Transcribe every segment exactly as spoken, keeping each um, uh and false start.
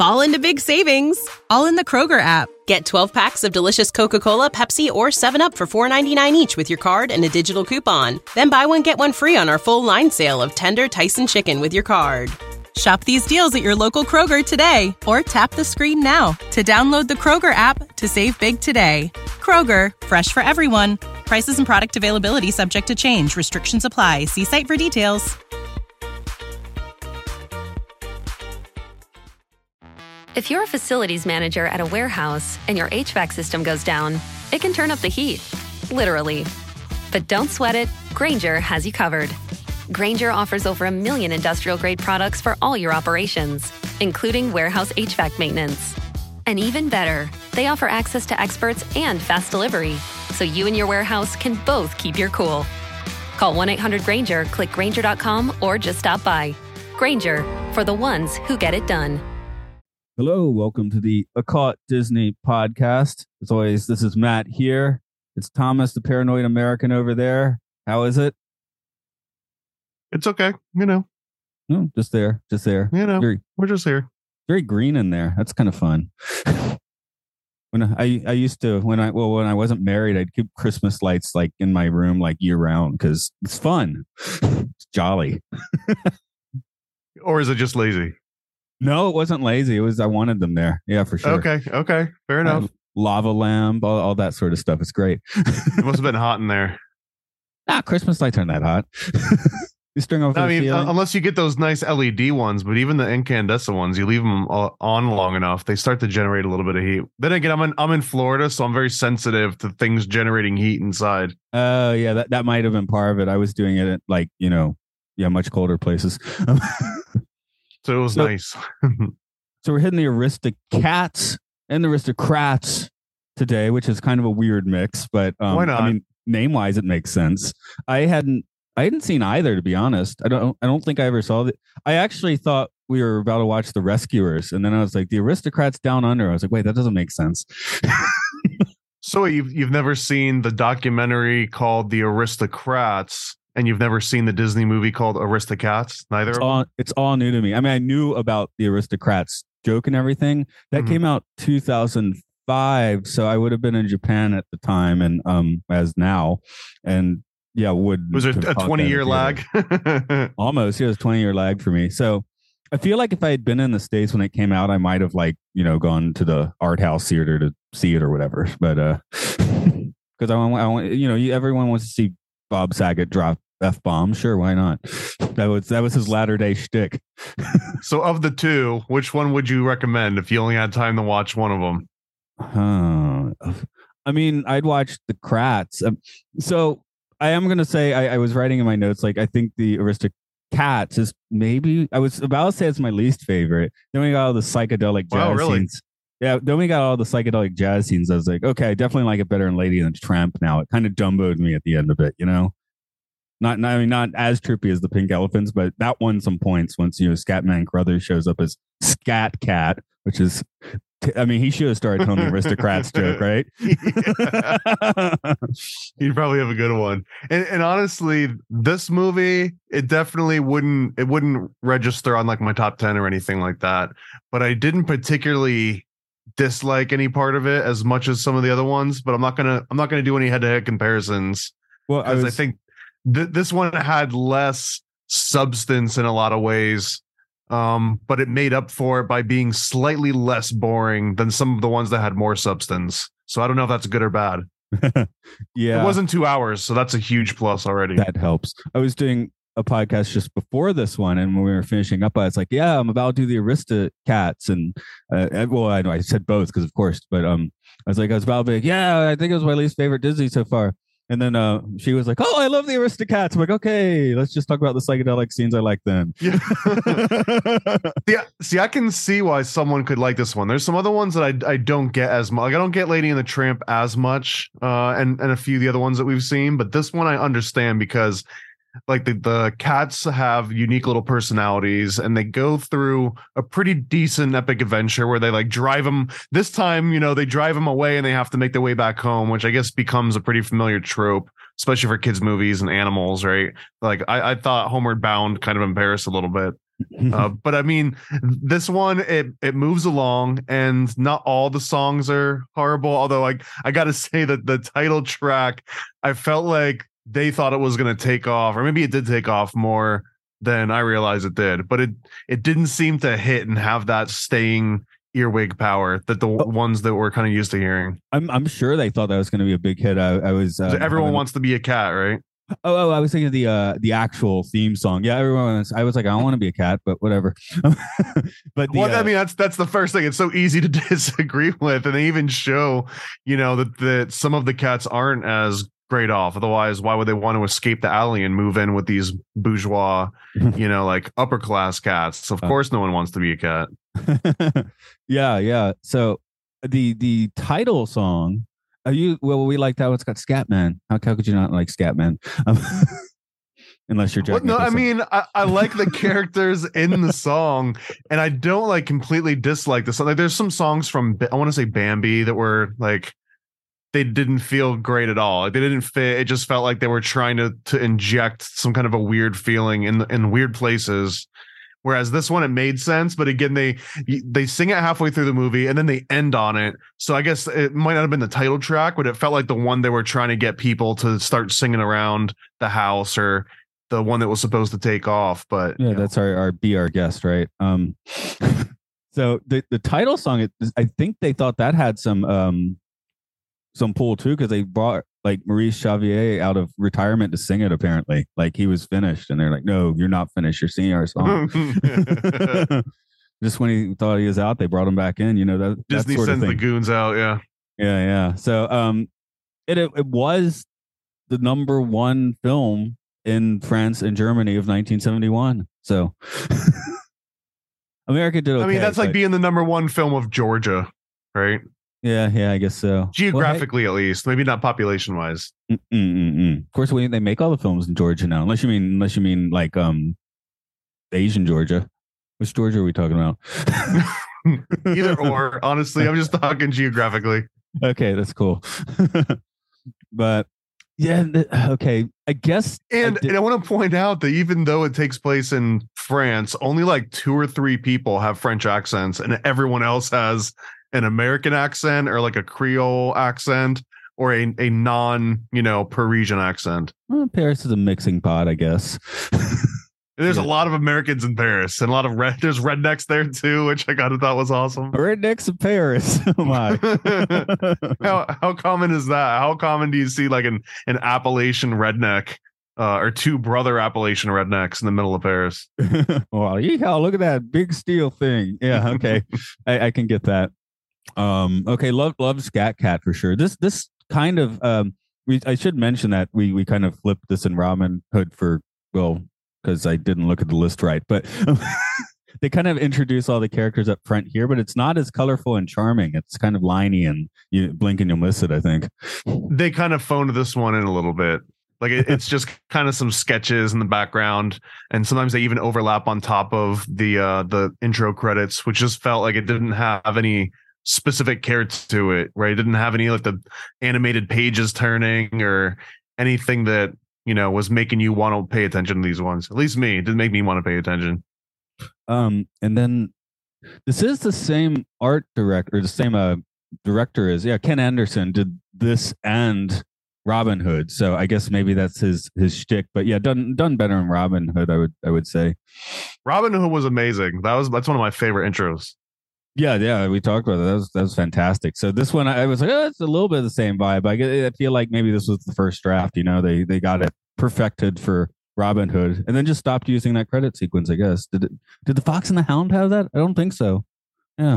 fall into big savings, all in the Kroger app. Get twelve packs of delicious Coca-Cola, Pepsi, or seven up for four ninety-nine each with your card and a digital coupon. Then buy one, get one free on our full line sale of tender Tyson chicken with your card. Shop these deals at your local Kroger today, or tap the screen now to download the Kroger app to save big today. Kroger, fresh for everyone. Prices and product availability subject to change. Restrictions apply. See site for details. If you're a facilities manager at a warehouse and your H V A C system goes down, it can turn up the heat, literally. But don't sweat it, Grainger has you covered. Grainger offers over a million industrial-grade products for all your operations, including warehouse H V A C maintenance. And even better, they offer access to experts and fast delivery, so you and your warehouse can both keep your cool. Call one eight hundred Grainger, click Grainger dot com, or just stop by. Grainger, for the ones who get it done. Hello, welcome to the A Caught Disney podcast. As always, this is Matt here. It's Thomas, the paranoid American, over there. How is it? It's okay, you know. No, just there, just there. You know, very, we're just here. Very green in there. That's kind of fun. When I I used to when I well when I wasn't married, I'd keep Christmas lights like in my room like year round because it's fun. It's jolly. Or is it just lazy? No, it wasn't lazy. It was I wanted them there. Yeah, for sure. Okay, okay, fair enough. Uh, lava lamp, all, all that sort of stuff. It's great. It must have been hot in there. Ah, Christmas lights aren't that hot. You string over I the mean, ceiling. unless you get those nice L E D ones, but even the incandescent ones, you leave them on long enough, they start to generate a little bit of heat. Then again, I'm in I'm in Florida, so I'm very sensitive to things generating heat inside. Oh, uh, yeah, that, that might have been part of it. I was doing it at like, you know, yeah, much colder places. So it was so, nice. So we're hitting the Aristocats and the Aristocrats today, which is kind of a weird mix, but um, why not? I mean, name-wise, it makes sense. I hadn't I hadn't seen either, to be honest. I don't I don't think I ever saw that. I actually thought we were about to watch The Rescuers, and then I was like, The Aristocrats Down Under. I was like, wait, that doesn't make sense. So you've you've never seen the documentary called The Aristocrats, and you've never seen the Disney movie called Aristocats? Neither it's of all them? It's all new to me. I mean, I knew about the Aristocrats joke and everything. That mm-hmm. came out two thousand five, so I would have been in Japan at the time, and um, as now, and yeah, would was it a twenty year lag? Almost, yeah, it was a twenty year lag for me. So I feel like if I had been in the States when it came out, I might have like you know gone to the art house theater to see it or whatever. But uh, because I want, I want, you know, everyone wants to see Bob Saget drop F bomb. Sure, why not? That was that was his latter day shtick. So of the two, which one would you recommend if you only had time to watch one of them? Huh. I mean, I'd watch the Kratts. Um, so I am going to say I, I was writing in my notes, like, I think the Aristocats is maybe, I was about to say it's my least favorite. Then we got all the psychedelic jazz wow, really? scenes. Yeah, then we got all the psychedelic jazz scenes. I was like, okay, I definitely like it better than Lady and the Tramp now. It kind of Dumboed me at the end of it, you know? Not, not, I mean, not as trippy as the Pink Elephants, but that won some points once, you know, Scatman Crothers shows up as Scat Cat, which is, I mean, he should have started telling the Aristocrats joke, right? He'd probably have a good one. And, and honestly, this movie, it definitely wouldn't, it wouldn't register on like my top ten or anything like that. But I didn't particularly dislike any part of it as much as some of the other ones. But I'm not gonna, I'm not gonna do any head-to-head comparisons. Well, because I, was... I think th- this one had less substance in a lot of ways. Um, but it made up for it by being slightly less boring than some of the ones that had more substance. So I don't know if that's good or bad. Yeah, it wasn't two hours, so that's a huge plus already. That helps. I was doing a podcast just before this one, and when we were finishing up, I was like, "Yeah, I'm about to do the Aristocats," and uh, well, I know I said both because of course, but um, I was like, I was about to be like, "Yeah, I think it was my least favorite Disney so far." And then uh, she was like, "Oh, I love the Aristocats." I'm like, "Okay, let's just talk about the psychedelic scenes I like then." Yeah. yeah. See, I can see why someone could like this one. There's some other ones that I I don't get as much. Like, I don't get Lady and the Tramp as much, uh, and and a few of the other ones that we've seen. But this one I understand because, like, the the cats have unique little personalities, and they go through a pretty decent epic adventure where they like drive them. This time, you know, they drive them away, and they have to make their way back home, which I guess becomes a pretty familiar trope, especially for kids' movies and animals, right? Like, I, I thought Homeward Bound kind of embarrassed a little bit. uh, but I mean, this one it it moves along, and not all the songs are horrible. Although, like, I got to say that the title track, I felt like they thought it was going to take off, or maybe it did take off more than I realized it did. But it it didn't seem to hit and have that staying earwig power that the oh. ones that we're kind of used to hearing. I'm I'm sure they thought that was going to be a big hit. I, I was uh, everyone having... wants to be a cat, right? Oh, oh, I was thinking of the uh, the actual theme song. Yeah, everyone was, I was like, I don't want to be a cat, but whatever. But the, well, uh, I mean, that's that's the first thing. It's so easy to disagree with, and they even show, you know, that that some of the cats aren't as great off. Otherwise, why would they want to escape the alley and move in with these bourgeois, you know, like upper class cats? So of course, no one wants to be a cat. yeah, yeah. So the the title song. Are you well? We like that. It's got Scatman. How, how could you not like Scatman? Um, unless you're Jack well, no, Nicholson. I mean, I, I like the characters in the song, and I don't like completely dislike the song. Like, there's some songs from I want to say Bambi that were like they didn't feel great at all. Like, they didn't fit. It just felt like they were trying to to inject some kind of a weird feeling in in weird places. Whereas this one, it made sense, but again, they they sing it halfway through the movie and then they end on it. So I guess it might not have been the title track, but it felt like the one they were trying to get people to start singing around the house, or the one that was supposed to take off. But yeah, that's know. our our be our guest, right? Um, so the the title song, I think they thought that had some um some pull too, because they brought like Maurice Chevalier out of retirement to sing it. Apparently, like he was finished, and they're like, "No, you're not finished. You're singing our song." Just when he thought he was out, they brought him back in. You know, that Disney that sort sends of the goons out. Yeah, yeah, yeah. So, um, it it, it was the number one film in France and Germany of nineteen seventy-one. So, America did okay. I mean, that's like but... being the number one film of Georgia, right? Yeah, yeah, I guess so. Geographically, well, hey, at least, maybe not population wise. Mm, mm, mm, mm. Of course, we, they make all the films in Georgia now, unless you mean, unless you mean like um, Asian Georgia. Which Georgia are we talking about? Either or. Honestly, I'm just talking geographically. Okay, that's cool. But yeah, okay, I guess. And I, did... and I want to point out that even though it takes place in France, only like two or three people have French accents, and everyone else has an American accent or like a Creole accent or a, a non, you know, Parisian accent. Well, Paris is a mixing pot, I guess. There's yeah. a lot of Americans in Paris, and a lot of red. There's rednecks there too, which I kind of thought was awesome. Rednecks in Paris. Oh my! how how common is that? How common do you see like an an Appalachian redneck uh, or two brother Appalachian rednecks in the middle of Paris? Well, yeehaw! Look at that big steel thing. Yeah, okay, I, I can get that. Um, okay, love love Scat Cat for sure. This this kind of um, we I should mention that we we kind of flipped this in Robin Hood for well. Because I didn't look at the list right, but they kind of introduce all the characters up front here, but it's not as colorful and charming. It's kind of liney, and you blink and you'll miss it, I think. They kind of phoned this one in a little bit. Like it, it's just kind of some sketches in the background, and sometimes they even overlap on top of the uh, the intro credits, which just felt like it didn't have any specific care to it, right? It didn't have any like the animated pages turning or anything that, you know, was making you want to pay attention to these ones. At least me, it didn't make me want to pay attention. Um, and then this is the same art director, the same uh, director as yeah, Ken Anderson did this and Robin Hood. So I guess maybe that's his his shtick. But yeah, done done better in Robin Hood, I would I would say. Robin Hood was amazing. That was that's one of my favorite intros. Yeah, yeah, we talked about that. That was that was fantastic. So this one, I was like, oh, it's a little bit of the same vibe. I, I feel like maybe this was the first draft. You know, they they got it perfected for Robin Hood, and then just stopped using that credit sequence. I guess did it? Did the Fox and the Hound have that? I don't think so. Yeah.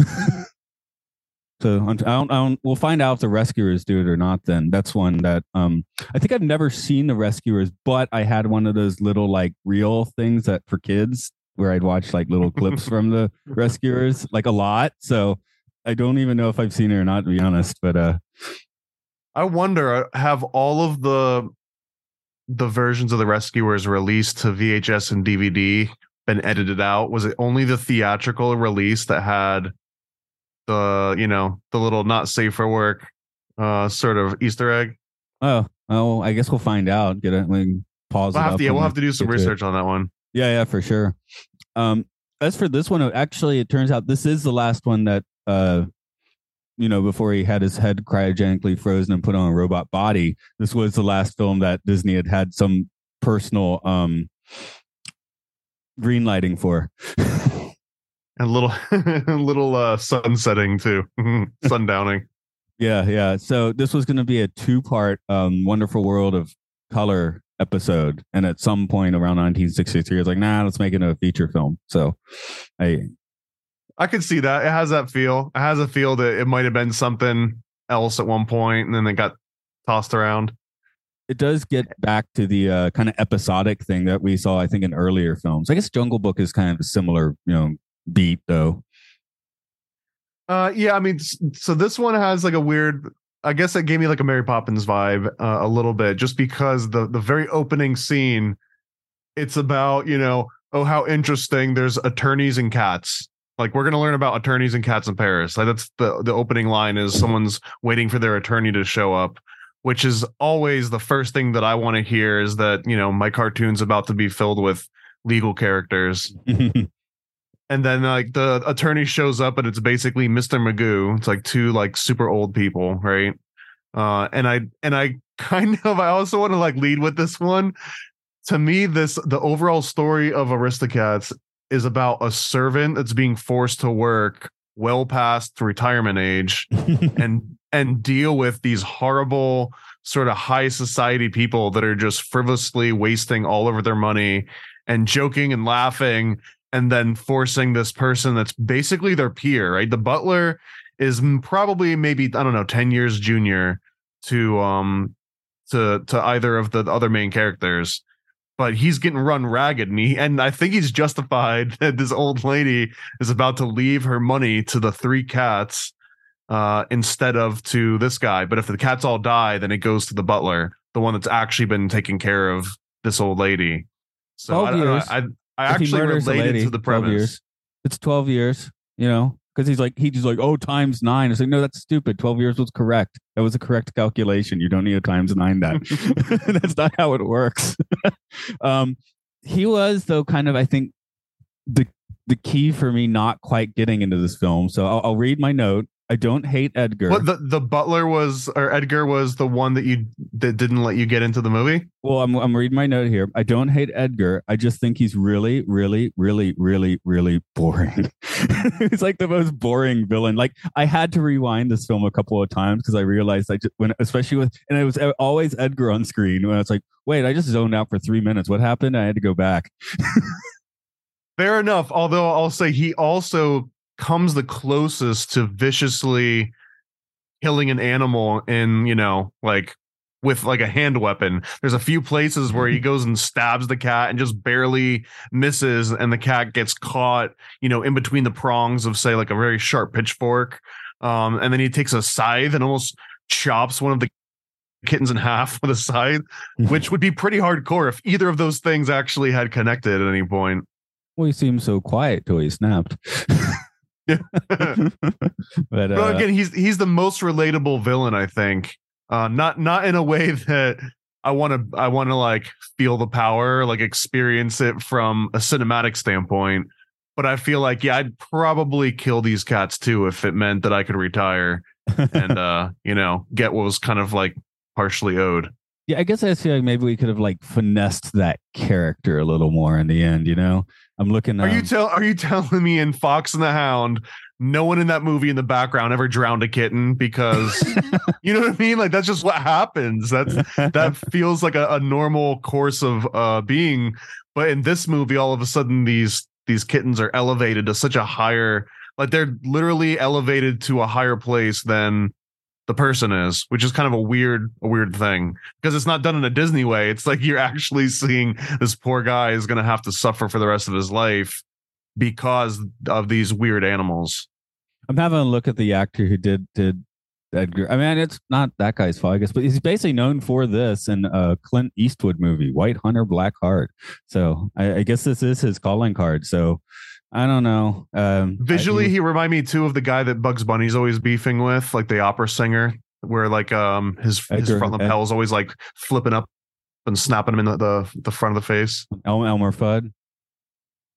So I don't, I don't. We'll find out if the Rescuers do it or not. Then that's one that um I think I've never seen the Rescuers, but I had one of those little like reel things that for kids, where I'd watch like little clips from the Rescuers, like a lot. So I don't even know if I've seen it or not, to be honest. But uh, I wonder, have all of the the versions of the Rescuers released to V H S and D V D been edited out? Was it only the theatrical release that had the, you know, the little not safe for work uh, sort of Easter egg? Oh, oh, I guess we'll find out. Get it? We can pause. We'll it have up to, yeah, we'll have to do some research on that one. Yeah, yeah, for sure. Um, as for this one, actually, it turns out this is the last one that, uh, you know, before he had his head cryogenically frozen and put on a robot body. This was the last film that Disney had had some personal um, green lighting for. And a little, a little uh, sunsetting too, sundowning. Yeah, yeah. So this was going to be a two-part um, Wonderful World of Color episode, and at some point around nineteen sixty-three, I was like, nah, let's make it a feature film. So I I could see that. It has that feel. It has a feel that it might have been something else at one point, and then it got tossed around. It does get back to the uh, kind of episodic thing that we saw, I think, in earlier films. I guess Jungle Book is kind of a similar, you know, beat though. Uh, yeah, I mean, so this one has like a weird. I guess it gave me like a Mary Poppins vibe uh, a little bit, just because the the very opening scene, it's about, you know, oh, how interesting. There's attorneys and cats. Like, we're going to learn about attorneys and cats in Paris. Like, that's the, the opening line is someone's waiting for their attorney to show up, which is always the first thing that I want to hear is that, you know, my cartoon's about to be filled with legal characters. And then like the attorney shows up and it's basically Mister Magoo. It's like two like super old people, right? Uh, and I and I kind of I also want to like lead with this one. To me, this the overall story of Aristocats is about a servant that's being forced to work well past retirement age and and deal with these horrible sort of high society people that are just frivolously wasting all over their money and joking and laughing, and then forcing this person that's basically their peer, right? The butler is probably maybe, I don't know, ten years junior to um to to either of the other main characters, but he's getting run ragged, and he and I think he's justified that this old lady is about to leave her money to the three cats uh instead of to this guy. But if the cats all die, then it goes to the butler, the one that's actually been taking care of this old lady. So I, years. I, I I actually related lady, to the premise. Years. It's twelve years, you know, because he's like, he's like, oh, times nine. It's like, no, that's stupid. twelve years was correct. That was a correct calculation. You don't need to times nine that. That's not how it works. um, he was, though, kind of, I think, the the key for me not quite getting into this film. So I'll, I'll read my note. I don't hate Edgar. What the, the butler was, or Edgar was the one that you that didn't let you get into the movie? Well, I'm I'm reading my note here. I don't hate Edgar. I just think he's really, really, really, really, really boring. He's like the most boring villain. Like, I had to rewind this film a couple of times because I realized I just when, especially with, and it was always Edgar on screen. When I was like, wait, I just zoned out for three minutes. What happened? I had to go back. Fair enough. Although I'll say he also comes the closest to viciously killing an animal in, you know, like with like a hand weapon. There's a few places where he goes and stabs the cat and just barely misses, and the cat gets caught, you know, in between the prongs of, say, like a very sharp pitchfork. Um, and then he takes a scythe and almost chops one of the kittens in half with a scythe, which would be pretty hardcore if either of those things actually had connected at any point. Well, he seemed so quiet till he snapped. but, but uh, again, he's he's the most relatable villain, I think. Uh, not not in a way that I want to I want to like feel the power, like experience it from a cinematic standpoint. But I feel like, yeah, I'd probably kill these cats too if it meant that I could retire and uh, you know, get what was kind of like partially owed. Yeah, I guess I feel like maybe we could have like finessed that character a little more in the end, you know? I'm looking. Are um, you tell? Are you telling me in Fox and the Hound, no one in that movie in the background ever drowned a kitten? Because you know what I mean. Like, that's just what happens. That's that feels like a, a normal course of uh, being. But in this movie, all of a sudden, these these kittens are elevated to such a higher, like they're literally elevated to a higher place than the person is, which is kind of a weird, a weird thing, because it's not done in a Disney way. It's like you're actually seeing this poor guy is going to have to suffer for the rest of his life because of these weird animals. I'm having a look at the actor who did did Edgar. I mean, it's not that guy's fault, I guess, but he's basically known for this in a Clint Eastwood movie, White Hunter, Black Heart. So I, I guess this is his calling card. So I don't know. Um, Visually, I, he, he remind me too of the guy that Bugs Bunny's always beefing with, like the opera singer, where like um his Edgar, his front lapel is always like flipping up and snapping him in the the, the front of the face. El, Elmer Fudd.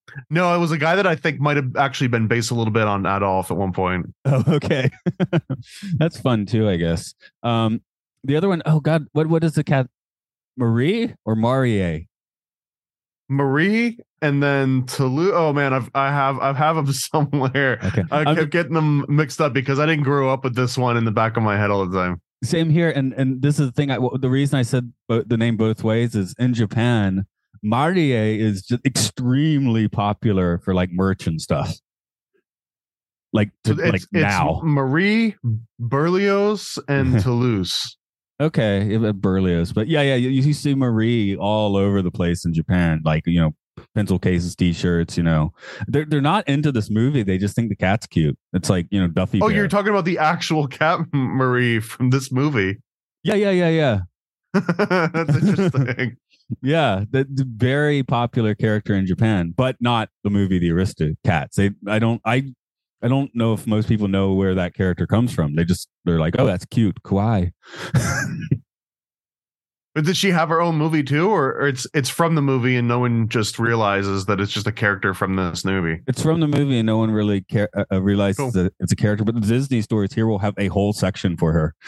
No, it was a guy that I think might have actually been based a little bit on Adolf at one point. Oh, okay. That's fun too, I guess. Um, the other one, oh God, what what is the cat? Marie or Marie? Marie and then Toulouse. Oh man, I've I have I have them somewhere. Okay. I kept I'm, getting them mixed up because I didn't grow up with this one in the back of my head all the time. Same here, and and this is the thing. I, the reason I said the name both ways is in Japan, Marie is just extremely popular for like merch and stuff. Like to, so it's, like it's now, Marie, Berlioz, and Toulouse. Okay, Berlioz, but yeah, yeah, you, you see Marie all over the place in Japan, like you know, pencil cases, T-shirts. You know, they're they're not into this movie. They just think the cat's cute. It's like you know, Duffy. Oh, Bear. you're talking about the actual cat Marie from this movie. Yeah, yeah, yeah, yeah. That's interesting. Yeah, the, the very popular character in Japan, but not the movie The Aristocats. They, I don't, I, I don't know if most people know where that character comes from. They just they're like, oh, that's cute, kawaii. But did she have her own movie too, or, or it's it's from the movie and no one just realizes that it's just a character from this movie? It's from the movie and no one really care, uh, realizes cool. that it's a character. But the Disney stories here will have a whole section for her.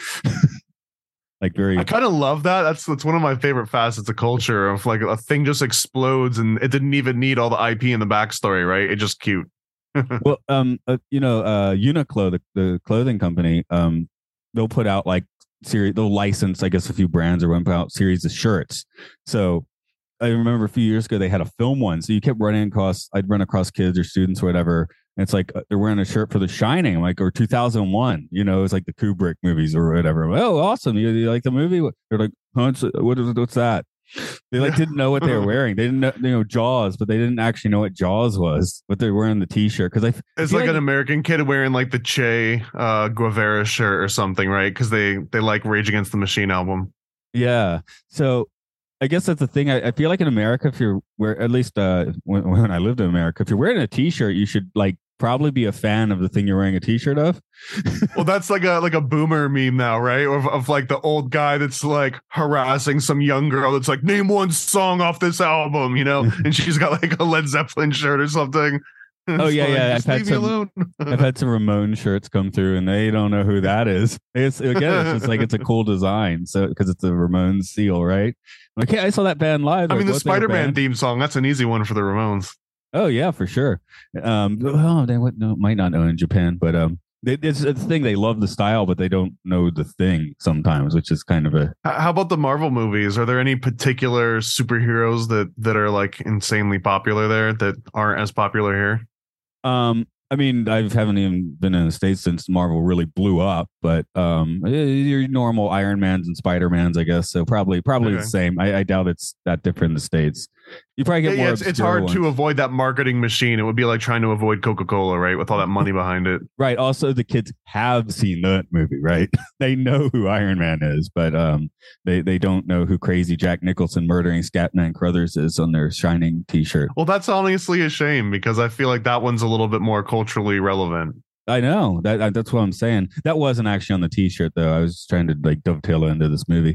Like very, I kind of love that. That's that's one of my favorite facets of culture. Of like a thing just explodes and it didn't even need all the I P and the backstory, right? It's just cute. Well, um, uh, you know, uh, Uniqlo, the, the clothing company, um, they'll put out like series, they'll license, I guess, a few brands or put out series of shirts. So I remember a few years ago they had a film one, so you kept running across. I'd run across kids or students or whatever. And it's like uh, they're wearing a shirt for The Shining, like or two thousand one. You know, it's like the Kubrick movies or whatever. Oh, awesome! You, you like the movie? They're like, oh, what is what's that? They like didn't know what they were wearing. They didn't know, you know, Jaws, but they didn't actually know what Jaws was. But they're wearing the T-shirt because I. It's like, like an American kid wearing like the Che uh, Guevara shirt or something, right? Because they they like Rage Against the Machine album. Yeah. So I guess that's the thing. I, I feel like in America, if you're where at least uh, when, when I lived in America, if you're wearing a T-shirt, you should like probably be a fan of the thing you're wearing a T-shirt of. Well, that's like a like a boomer meme now, right? Of, of like the old guy that's like harassing some young girl that's like, name one song off this album, you know, and she's got like a Led Zeppelin shirt or something. Oh yeah, like, yeah. I've had some. I've had some Ramon shirts come through, and they don't know who that is. It's again, it's just like it's a cool design, so because it's a Ramones seal, right? I'm like, hey, I saw that band live. I mean, like, the Spider-Man theme song. That's an easy one for the Ramones. Oh yeah, for sure. Um, oh, they would no, might not know in Japan, but um, they, it's a thing. They love the style, but they don't know the thing sometimes, which is kind of a. How about the Marvel movies? Are there any particular superheroes that that are like insanely popular there that aren't as popular here? Um, I mean, I haven't even been in the States since Marvel really blew up, but um, your normal Iron Mans and Spider Mans, I guess. So probably, probably okay. the same. I, I doubt it's that different in the States. You probably get yeah, more. Yeah, it's, it's hard ones. to avoid that marketing machine. It would be like trying to avoid Coca-Cola, right? With all that money behind it. Right. Also, the kids have seen that movie, right? They know who Iron Man is, but um, they they don't know who crazy Jack Nicholson murdering Scatman Crothers is on their Shining T-shirt. Well, that's honestly a shame because I feel like that one's a little bit more culturally relevant. I know that that's what I'm saying. That wasn't actually on the T-shirt though. I was trying to like dovetail into this movie.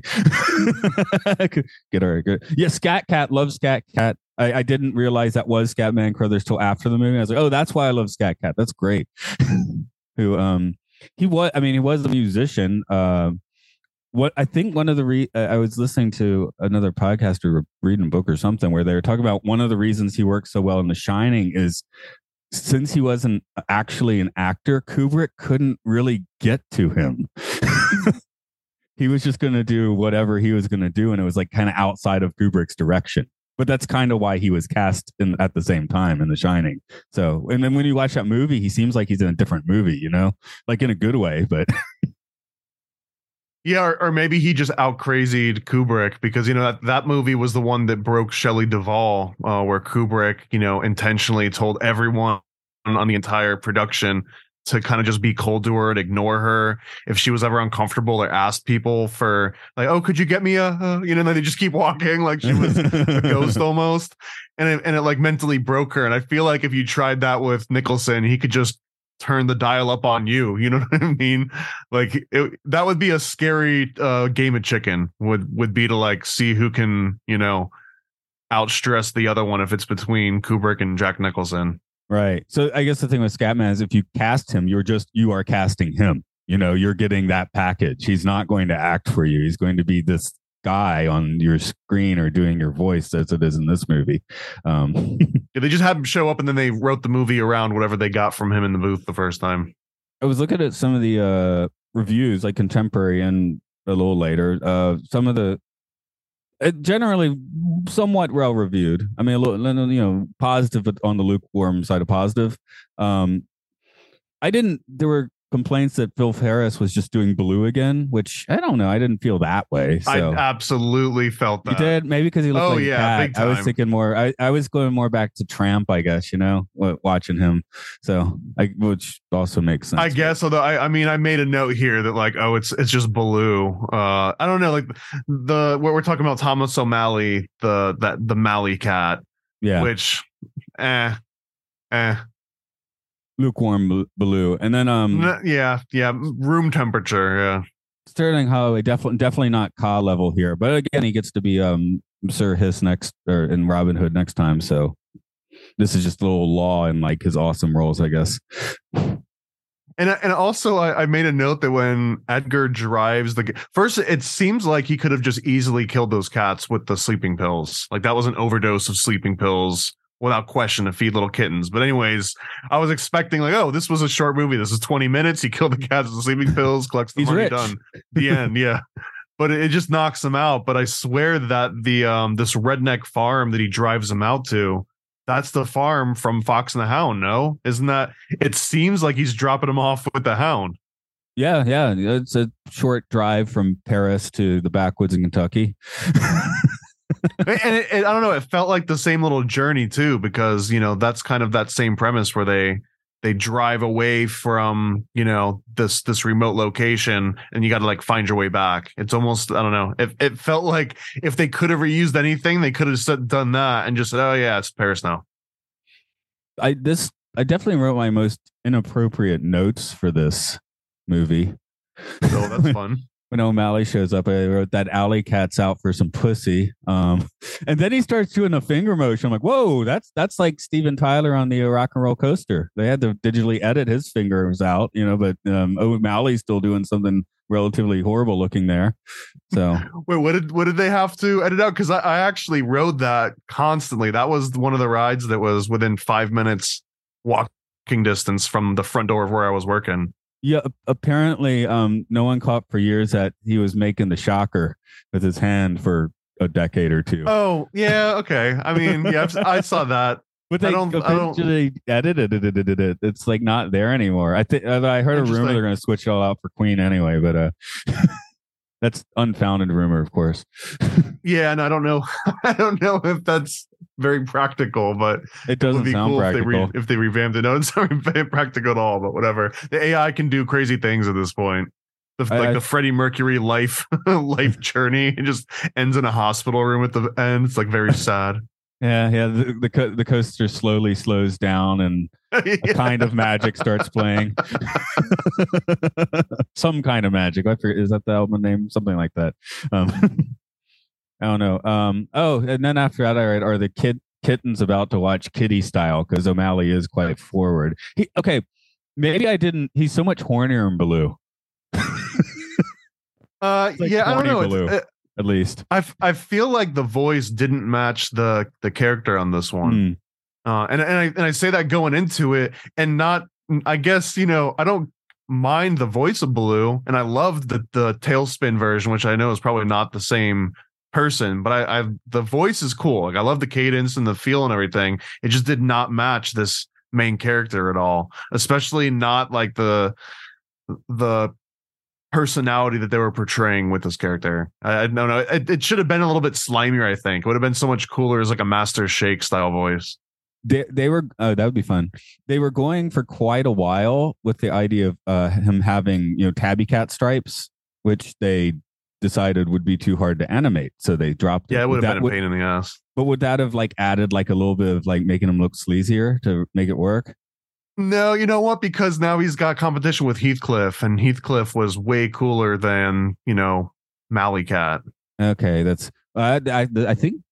Get her good. Yeah, Scat Cat loves Scat Cat. I, I didn't realize that was Scatman Crothers till after the movie. I was like, oh, that's why I love Scat Cat. That's great. Who um he was? I mean, he was a musician. Uh, what I think one of the re- I was listening to another podcast or reading a book or something where they were talking about one of the reasons he worked so well in The Shining is. Since he wasn't actually an actor, Kubrick couldn't really get to him. He was just going to do whatever he was going to do, and it was like kind of outside of Kubrick's direction. But that's kind of why he was cast in at the same time in The Shining. So, and then when you watch that movie, he seems like he's in a different movie, you know, like in a good way, but. Yeah, or, or maybe he just out crazied Kubrick because, you know, that, that movie was the one that broke Shelley Duvall, uh, where Kubrick, you know, intentionally told everyone on the entire production to kind of just be cold to her and ignore her if she was ever uncomfortable or asked people for like, oh, could you get me a, uh, you know, and then they just keep walking like she was a ghost almost. And it, and it like mentally broke her. And I feel like if you tried that with Nicholson, he could just turn the dial up on you. You know what I mean? Like it, that would be a scary uh, game of chicken would, would be to like see who can, you know, outstress the other one if it's between Kubrick and Jack Nicholson. Right. So I guess the thing with Scatman is if you cast him, you're just you are casting him. You know, you're getting that package. He's not going to act for you. He's going to be this guy on your screen or doing your voice as it is in this movie. Um, yeah, they just had him show up and then they wrote the movie around whatever they got from him in the booth the first time. I was looking at some of the uh, reviews, like contemporary and a little later. Uh, some of the it generally somewhat well reviewed. I mean, a little, you know, positive on the lukewarm side of positive. Um, I didn't. There were complaints that Phil Harris was just doing Baloo again, which I don't know. I didn't feel that way. So. I absolutely felt that. You did? Maybe because he looked oh, like yeah, that. big time. I was thinking more. I, I was going more back to Tramp, I guess. You know, watching him. So, I, which also makes sense. I guess. Although I, I mean, I made a note here that like, oh, it's it's just Baloo. Uh, I don't know. Like the what we're talking about, Thomas O'Malley, the that the Malley cat. Yeah. Which, eh, eh. Lukewarm Baloo, and then um yeah yeah room temperature. Yeah, Sterling Holloway definitely definitely not Ka level here, but again he gets to be um Sir Hiss next or in Robin Hood next time, so this is just a little law in like his awesome roles, I guess. And and also I, I made a note that when Edgar drives the first, it seems like he could have just easily killed those cats with the sleeping pills. Like that was an overdose of sleeping pills. Without question, to feed little kittens. But anyways, I was expecting like, oh, this was a short movie. This is twenty minutes. He killed the cats with sleeping pills, collects the He's money, rich. done. The end, yeah. But it, it just knocks him out. But I swear that the um this redneck farm that he drives him out to, that's the farm from Fox and the Hound. No, isn't that? It seems like he's dropping him off with the Hound. Yeah, yeah. It's a short drive from Paris to the backwoods in Kentucky. And it, it, I don't know, it felt like the same little journey too, because you know that's kind of that same premise where they they drive away from you know this this remote location and you got to like find your way back. It's almost, I don't know, it, it felt like if they could have reused anything, they could have said, done that and just said, oh yeah, it's Paris now. I this I definitely wrote my most inappropriate notes for this movie. So that's fun. When O'Malley shows up, I wrote that alley cat's out for some pussy. Um, and then he starts doing a finger motion. I'm like, whoa, that's that's like Steven Tyler on the Rock and Roll Coaster. They had to digitally edit his fingers out, you know, but um, O'Malley's still doing something relatively horrible looking there. So wait, what did what did they have to edit out? Because I, I actually rode that constantly. That was one of the rides that was within five minutes walking distance from the front door of where I was working. Yeah, apparently, um, no one caught for years that he was making the shocker with his hand for a decade or two. Oh, yeah, okay. I mean, yeah, I saw that. But they I don't, eventually edited it. It's like not there anymore. I think I heard a rumor they're going to switch it all out for Queen anyway, but uh, that's unfounded rumor, of course. Yeah, and I don't know. I don't know if that's very practical, but it doesn't it would be sound cool practical if they, re- if they revamped it. No, it's not practical at all. But whatever. The A I can do crazy things at this point. The, I, like I, the Freddie Mercury life life journey, it just ends in a hospital room at the end. It's like very sad. Yeah, yeah. The the, co- the coaster slowly slows down and Yeah. a kind of magic starts playing. Some kind of magic. I forget, is that the album name? Something like that. Um, I don't know. Um, oh, and then after that, I read, are the kid kittens about to watch Kitty Style? Because O'Malley is quite forward. He, okay, maybe I didn't. He's so much hornier in Baloo. uh, like yeah, I don't know. Baloo, It's, uh, at least I I feel like the voice didn't match the the character on this one. Mm. Uh, and and I and I say that going into it, and not. I guess you know I don't mind the voice of Baloo, and I loved the the Tailspin version, which I know is probably not the same person, but I, I the voice is cool. Like I love the cadence and the feel and everything. It just did not match this main character at all, especially not like the the personality that they were portraying with this character. I, I don't know. It, it should have been a little bit slimier. I think it would have been so much cooler as like a Master Shake style voice. They they were oh that would be fun. They were going for quite a while with the idea of uh, him having you know tabby cat stripes, which they decided would be too hard to animate, so they dropped it. Yeah, it would have been a would, pain in the ass. But would that have like added like a little bit of like making him look sleazier to make it work? No, you know what? Because now he's got competition with Heathcliff, and Heathcliff was way cooler than you know Malley Cat. Okay, that's uh, I I think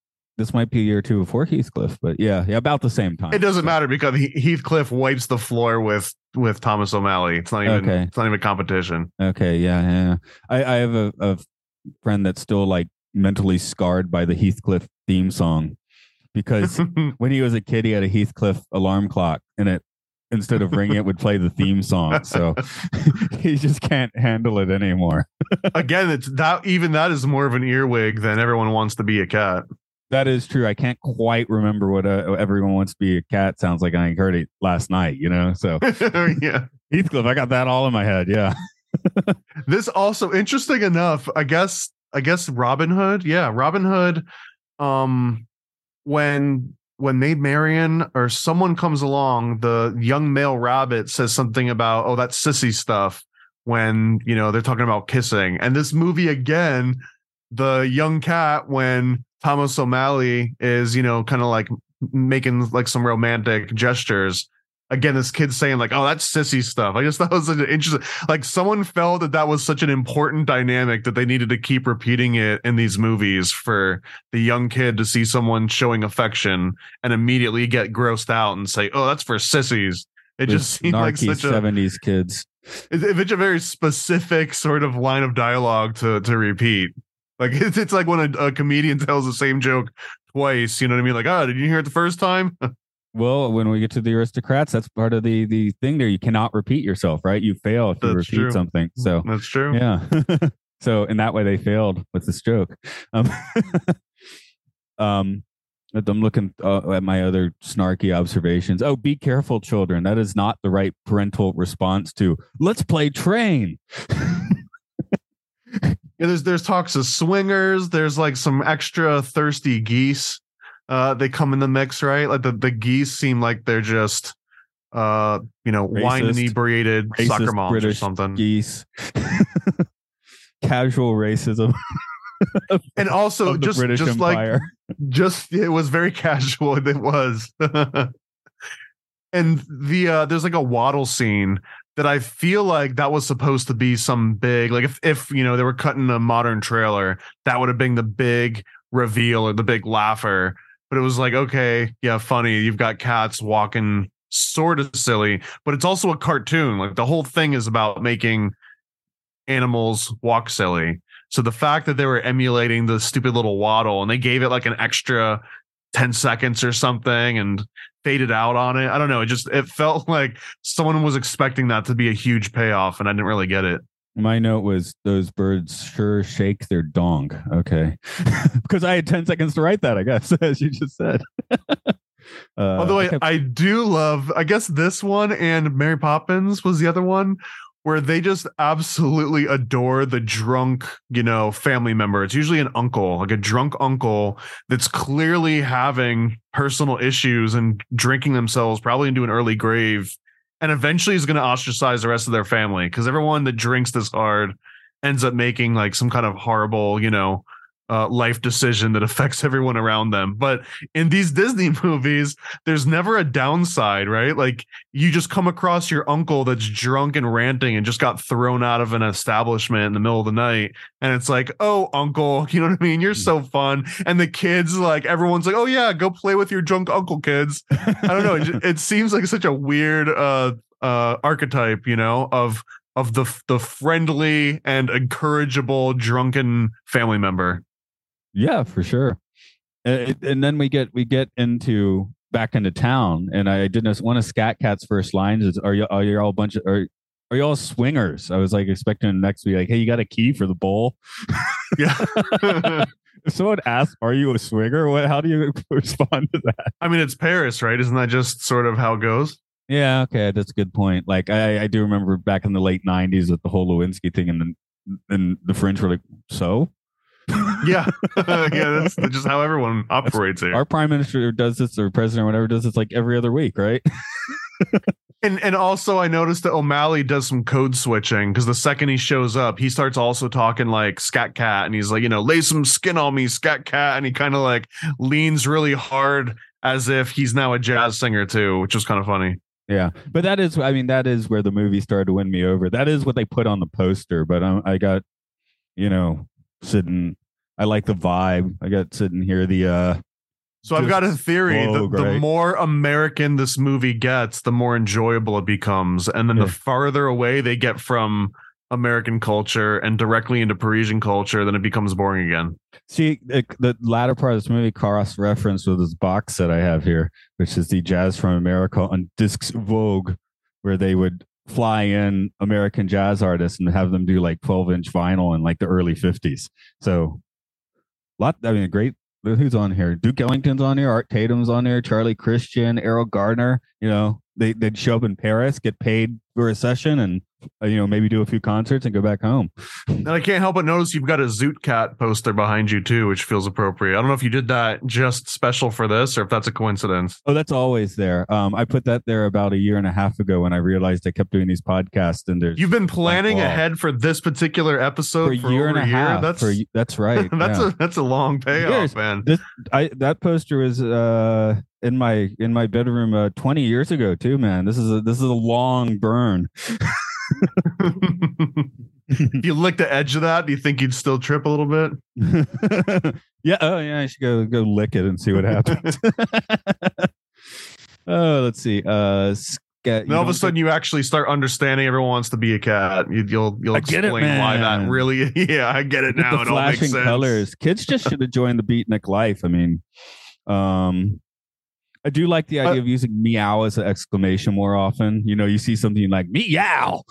this might be a year or two before Heathcliff, but yeah, yeah, about the same time. It doesn't so. matter because he, Heathcliff wipes the floor with with Thomas O'Malley. It's not even Okay. it's not even competition. Okay, yeah, yeah. I, I have a, a friend that's still like mentally scarred by the Heathcliff theme song because when he was a kid, he had a Heathcliff alarm clock, and it instead of ringing it would play the theme song. So he just can't handle it anymore. Again, it's that even that is more of an earwig than Everyone Wants to Be a Cat. That is true. I can't quite remember what uh, Everyone Wants to Be a Cat sounds like. I heard it last night, you know? So yeah. Heathcliff, I got that all in my head. Yeah. This also, interesting enough, I guess, I guess Robin Hood. Yeah. Robin Hood. Um, when, when Maid Marian or someone comes along, the young male rabbit says something about, oh, that's sissy stuff when, you know, they're talking about kissing. And this movie again, the young cat, when Thomas O'Malley is, you know, kind of like making like some romantic gestures. Again, this kid's saying like, oh, that's sissy stuff. I just thought it was such an interesting, like someone felt that that was such an important dynamic that they needed to keep repeating it in these movies for the young kid to see someone showing affection and immediately get grossed out and say, oh, that's for sissies. It With just seemed like such seventies a kids. It's a very specific sort of line of dialogue to to repeat. Like it's, it's like when a, a comedian tells the same joke twice, you know what I mean? Like, oh, did you hear it the first time? Well, when we get to the aristocrats, that's part of the the thing there. You cannot repeat yourself, right? You fail if you That's repeat true. something. So That's true. yeah. So in that way, they failed with this joke. Um, um, but I'm looking uh, at my other snarky observations. Oh, be careful, children. That is not the right parental response to let's play train. Yeah, there's there's talks of swingers. There's like some extra thirsty geese. Uh, they come in the mix, right? Like the, the geese seem like they're just, uh, you know, Racist, wine inebriated soccer racist moms British or something. Geese. Casual racism. And also of the just British just Empire. like just it was very casual. It was. And the uh, there's like a waddle scene that I feel like that was supposed to be some big, like if, if, you know, they were cutting a modern trailer, that would have been the big reveal or the big laugher. But it was like, okay, yeah, funny. You've got cats walking sort of silly, but it's also a cartoon. Like the whole thing is about making animals walk silly. So the fact that they were emulating the stupid little waddle and they gave it like an extra ten seconds or something and faded out on it. I don't know. It just, it felt like someone was expecting that to be a huge payoff and I didn't really get it. My note was those birds sure shake their dong. Okay. Because I had ten seconds to write that, I guess, as you just said. uh, Although I, kept... I do love, I guess this one and Mary Poppins was the other one where they just absolutely adore the drunk, you know, family member. It's usually an uncle, like a drunk uncle that's clearly having personal issues and drinking themselves probably into an early grave. And eventually is going to ostracize the rest of their family because everyone that drinks this hard ends up making like some kind of horrible, you know, uh, life decision that affects everyone around them. But in these Disney movies, there's never a downside, right? Like you just come across your uncle that's drunk and ranting and just got thrown out of an establishment in the middle of the night. And it's like, oh, uncle, you know what I mean? You're so fun. And the kids, like everyone's like, oh yeah, go play with your drunk uncle, kids. I don't know. It, it seems like such a weird uh, uh, archetype, you know, of of the the friendly and encourageable drunken family member. Yeah, for sure. And, and then we get we get into back into town, and I didn't. One of Scat Cat's first lines is, "Are you are you all a bunch of are are you all swingers?" I was like expecting next to be like, "Hey, you got a key for the bowl?" Yeah. If someone asks, "Are you a swinger?" What? How do you respond to that? I mean, it's Paris, right? Isn't that just sort of how it goes? Yeah, okay, that's a good point. Like I, I do remember back in the late nineties with the whole Lewinsky thing, and then and the French were like, "So." Yeah, yeah, that's just how everyone operates here. Our prime minister does this, or president, or whatever, does this like every other week, right? and and also, I noticed that O'Malley does some code switching because the second he shows up, he starts also talking like Scat Cat, and he's like, you know, lay some skin on me, Scat Cat, and he kind of like leans really hard as if he's now a jazz singer too, which was kind of funny. Yeah, but that is, I mean, that is where the movie started to win me over. That is what they put on the poster, but um, I got, you know, sitting. I like the vibe. I got sitting here. The uh, So I've got a theory. The, Vogue, the right? more American this movie gets, the more enjoyable it becomes. And then Yeah. the farther away they get from American culture and directly into Parisian culture, then it becomes boring again. See, the, the latter part of this movie cross reference with this box set I have here, which is the Jazz from America on Discs Vogue, where they would fly in American jazz artists and have them do like twelve inch vinyl in like the early fifties. So, lot. I mean, great. Who's on here? Duke Ellington's on here. Art Tatum's on here. Charlie Christian, Errol Gardner. You know, they they'd show up in Paris, get paid for a session, and uh, you know maybe do a few concerts and go back home. And I can't help but notice you've got a Zoot Cat poster behind you too, which feels appropriate. I don't know if you did that just special for this or if that's a coincidence. Oh, that's always there. Um, I put that there about a year and a half ago when I realized I kept doing these podcasts, and there's You've been planning Wow. ahead for this particular episode for for, a year over and a a year. half. That's for, that's right. that's yeah. a that's a long payoff, Years. man. This, I that poster was uh in my in my bedroom uh, twenty years ago too, man. This is a this is a long burn. If you lick the edge of that, do you think you'd still trip a little bit? yeah. Oh yeah. I should go go lick it and see what happens. Oh, let's see. Uh, sca- And all of a sudden, you actually start understanding everyone wants to be a cat. You, you'll you'll I get it, explain why that man. really. Yeah, I get it with now. the It all makes flashing sense. colors. Kids just should have joined the Beatnik life. I mean, um, I do like the idea Uh, of using meow as an exclamation more often. You know, you see something like meow.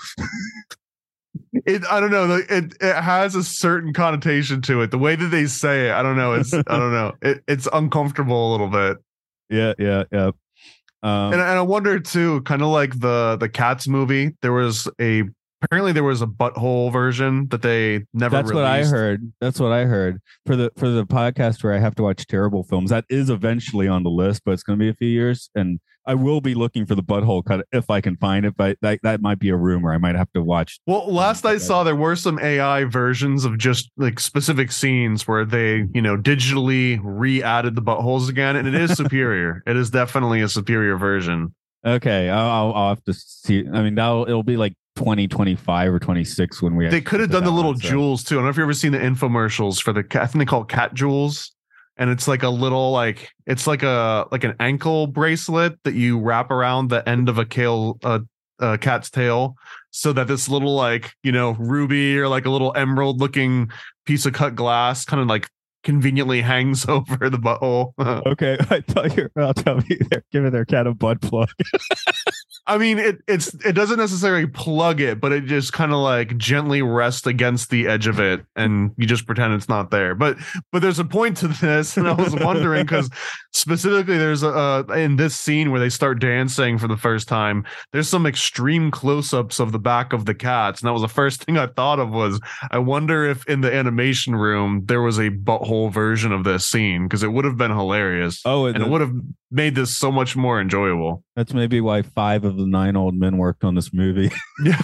It, I don't know. like, It it has a certain connotation to it. The way that they say it, I don't know. It's I don't know. It, it's uncomfortable a little bit. Yeah, yeah, yeah. Um, And, and I wonder too, kind of like the the Cats movie. There was a apparently there was a butthole version that they never. that's what I released. heard. That's what I heard for the for the podcast where I have to watch terrible films. That is eventually on the list, but it's going to be a few years, and I will be looking for the butthole cut if I can find it. But that that might be a rumor. I might have to watch. Well, last I saw, there were some A I versions of just like specific scenes where they, you know, digitally re-added the buttholes again, and it is superior. It is definitely a superior version. Okay, I'll, I'll, I'll have to see. I mean, that'll it'll be like twenty twenty-five or twenty-six when we. They actually could have put done the that little one, so- jewels too. I don't know if you've ever seen the infomercials for the cat. I think they call it cat jewels. And it's like a little like it's like a like an ankle bracelet that you wrap around the end of a kale uh, uh, cat's tail, so that this little like you know ruby or like a little emerald looking piece of cut glass kind of like conveniently hangs over the butthole. Okay, I thought you were about to tell me they're giving their cat a butt plug. I mean, it it's it doesn't necessarily plug it, but it just kind of like gently rests against the edge of it, and you just pretend it's not there. But but there's a point to this, and I was wondering because specifically there's a uh, in this scene where they start dancing for the first time. There's some extreme close-ups of the back of the cats, and that was the first thing I thought of was I wonder if in the animation room there was a butthole version of this scene because it would have been hilarious. Oh, and and it would have made this so much more enjoyable. that's maybe why five of the nine old men worked on this movie. Yeah.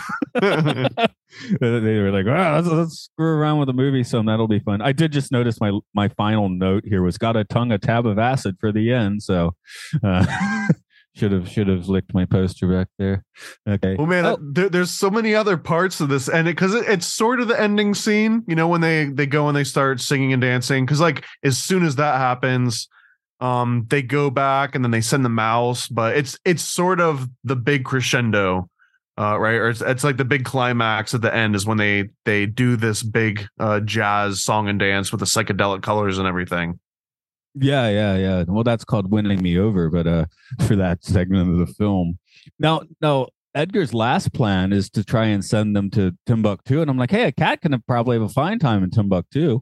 They were like, "Wow, let's, let's screw around with the movie, some that'll be fun." I did just notice my my final note here was got a tongue a tab of acid for the end, so uh, should have should have licked my poster back there. Okay. Well, man, Oh. there, there's so many other parts of this, and because it, it, it's sort of the ending scene, you know, when they they go and they start singing and dancing. Because like as soon as that happens, um, they go back and then they send the mouse. But it's it's sort of the big crescendo, uh, right? Or it's it's like the big climax at the end is when they they do this big uh, jazz song and dance with the psychedelic colors and everything. Yeah, yeah, yeah. Well, that's called winning me over, but uh, for that segment of the film. Now, no, Edgar's last plan is to try and send them to Timbuktu, and I'm like, hey, a cat can probably have a fine time in Timbuktu.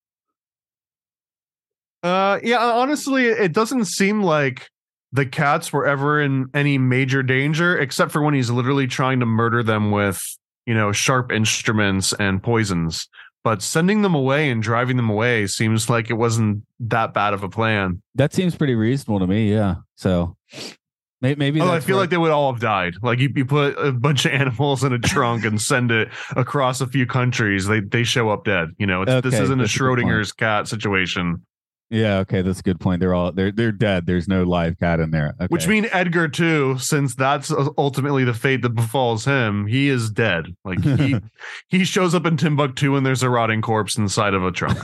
Uh, yeah, honestly, it doesn't seem like the cats were ever in any major danger, except for when he's literally trying to murder them with, you know, sharp instruments and poisons. But sending them away and driving them away seems like it wasn't that bad of a plan. That seems pretty reasonable to me. Yeah. So may- maybe. Although I that's feel where- like they would all have died. Like you, you put a bunch of animals in a trunk and send it across a few countries, they they show up dead. You know, it's, this Okay, isn't a that's a good point. Schrodinger's cat situation. Yeah, okay, that's a good point. They're all they're they're dead. There's no live cat in there. Okay. Which mean Edgar too, since that's ultimately the fate that befalls him. He is dead. Like he he shows up in Timbuktu and there's a rotting corpse inside of a trunk.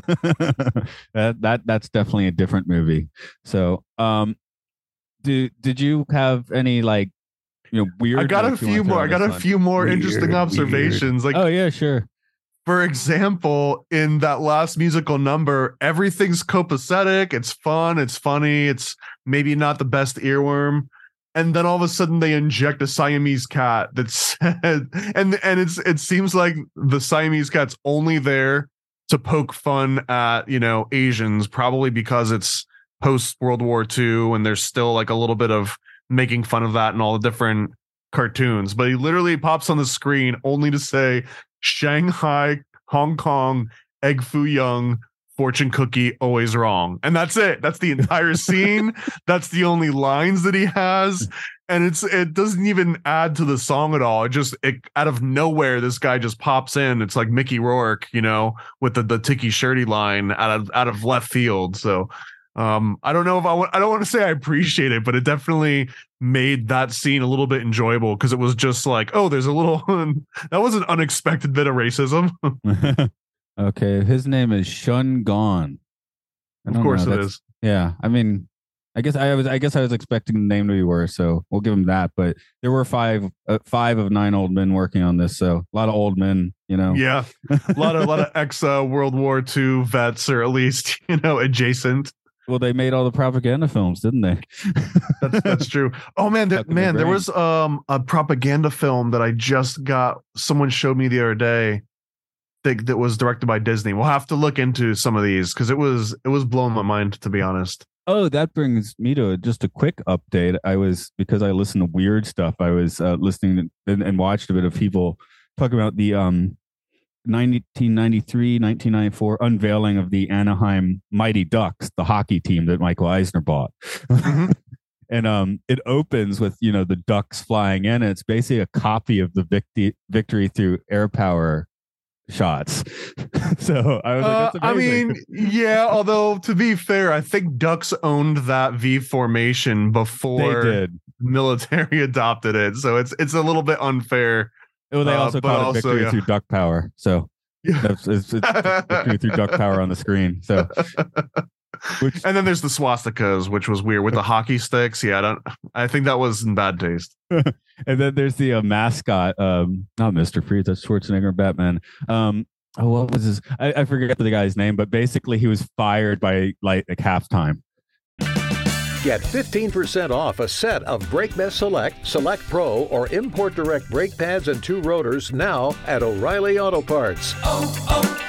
that that that's definitely a different movie. So, um, do did you have any like you know weird? I got like, a few more. I got a few more weird, interesting observations. Weird. Like, oh yeah, sure. For example, in that last musical number, everything's copacetic. It's fun. It's funny. It's maybe not the best earworm. And then all of a sudden they inject a Siamese cat that said, and, and it's, it seems like the Siamese cat's only there to poke fun at, you know, Asians, probably because it's post World War Two. And there's still like a little bit of making fun of that in all the different cartoons, but he literally pops on the screen only to say, Shanghai, Hong Kong, Egg Foo Young, fortune cookie, always wrong. And that's it. That's the entire scene. That's the only lines that he has. And it's it doesn't even add to the song at all. It just it, out of nowhere, this guy just pops in. It's like Mickey Rourke, you know, with the, the Tiki Shirty line out of out of left field. So um, I don't know if I want I don't want to say I appreciate it, but it definitely made that scene a little bit enjoyable because it was just like, oh, there's a little that was an unexpected bit of racism. Okay, his name is Shun Gon. Of course it is. Yeah, I mean, I guess I was I guess I was expecting the name to be worse, so we'll give him that. But there were five uh, five of nine old men working on this, so a lot of old men, you know. Yeah, a lot of a lot of ex uh, World War Two vets, or at least you know adjacent. Well, they made all the propaganda films, didn't they? that's that's true. Oh man, there, man, there was um a propaganda film that I just got. Someone showed me the other day. That that was directed by Disney. We'll have to look into some of these because it was it was blowing my mind, to be honest. Oh, that brings me to just a quick update. I was because I listen to weird stuff. I was uh, listening and, and watched a bit of people talking about the um. nineteen ninety-three, nineteen ninety-four unveiling of the Anaheim Mighty Ducks, the hockey team that Michael Eisner bought. Mm-hmm. And um, it opens with, you know, the Ducks flying in. And it's basically a copy of the victory, victory through air power shots. So I was like, that's amazing. Uh, I mean, yeah, although to be fair, I think Ducks owned that V formation before they did. Military adopted it. So it's it's a little bit unfair. Well, they also uh, called also, it victory yeah. through duck power. So yeah. that's, it's, it's victory through duck power on the screen. So, which, and then there's the swastikas, which was weird with the hockey sticks. Yeah, I don't. I think that was in bad taste. And then there's the uh, mascot, um, not Mister Freeze, that's Schwarzenegger, Batman. Um, oh, what was his? I, I forget the guy's name, but basically he was fired by like, like halftime. Get fifteen percent off a set of BrakeMess Select, Select Pro, or Import Direct brake pads and two rotors now at O'Reilly Auto Parts. Oh,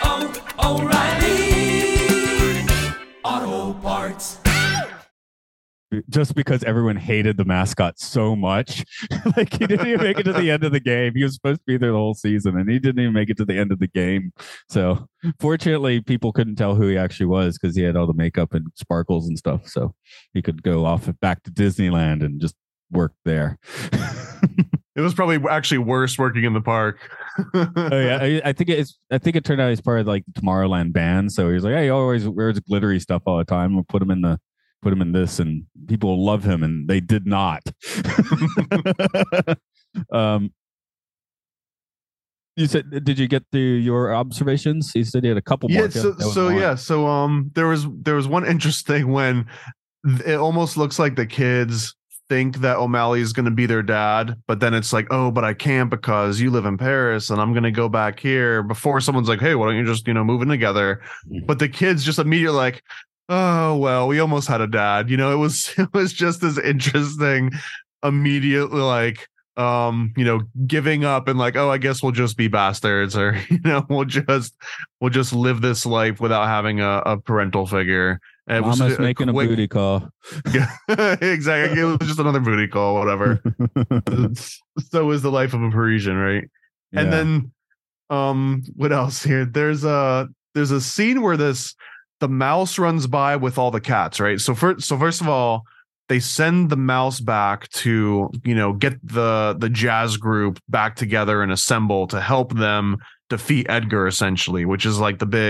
oh, oh, O'Reilly Auto Parts. Just because everyone hated the mascot so much. Like he didn't even make it to the end of the game. He was supposed to be there the whole season and he didn't even make it to the end of the game. So fortunately people couldn't tell who he actually was because he had all the makeup and sparkles and stuff. So he could go off back to Disneyland and just work there. It was probably actually worse working in the park. Oh yeah, I, I think it's. I think it turned out he's part of like the Tomorrowland band. So he's like, hey, he always wears glittery stuff all the time. We'll put him in the put him in this, and people will love him, and they did not. um, you said, did you get through your observations? You said you had a couple more. Yeah. So, so yeah. So um, there was there was one interesting when it almost looks like the kids think that O'Malley is going to be their dad, but then it's like, oh, but I can't because you live in Paris and I'm going to go back here, before someone's like, hey, why don't you just, you know, move in together? Mm-hmm. But the kids just immediately like, oh, well, we almost had a dad. You know, it was it was just as interesting, immediately like, um, you know, giving up and like, oh, I guess we'll just be bastards, or, you know, we'll just we'll just live this life without having a, a parental figure. It was Mama's making a, quick, a booty call. Yeah, exactly. It was just another booty call, whatever. So is the life of a Parisian, right? Yeah. And then, um, what else here? There's a there's a scene where this the mouse runs by with all the cats, right? So first, so first of all, they send the mouse back to, you know, get the the jazz group back together and assemble to help them defeat Edgar, essentially, which is like the big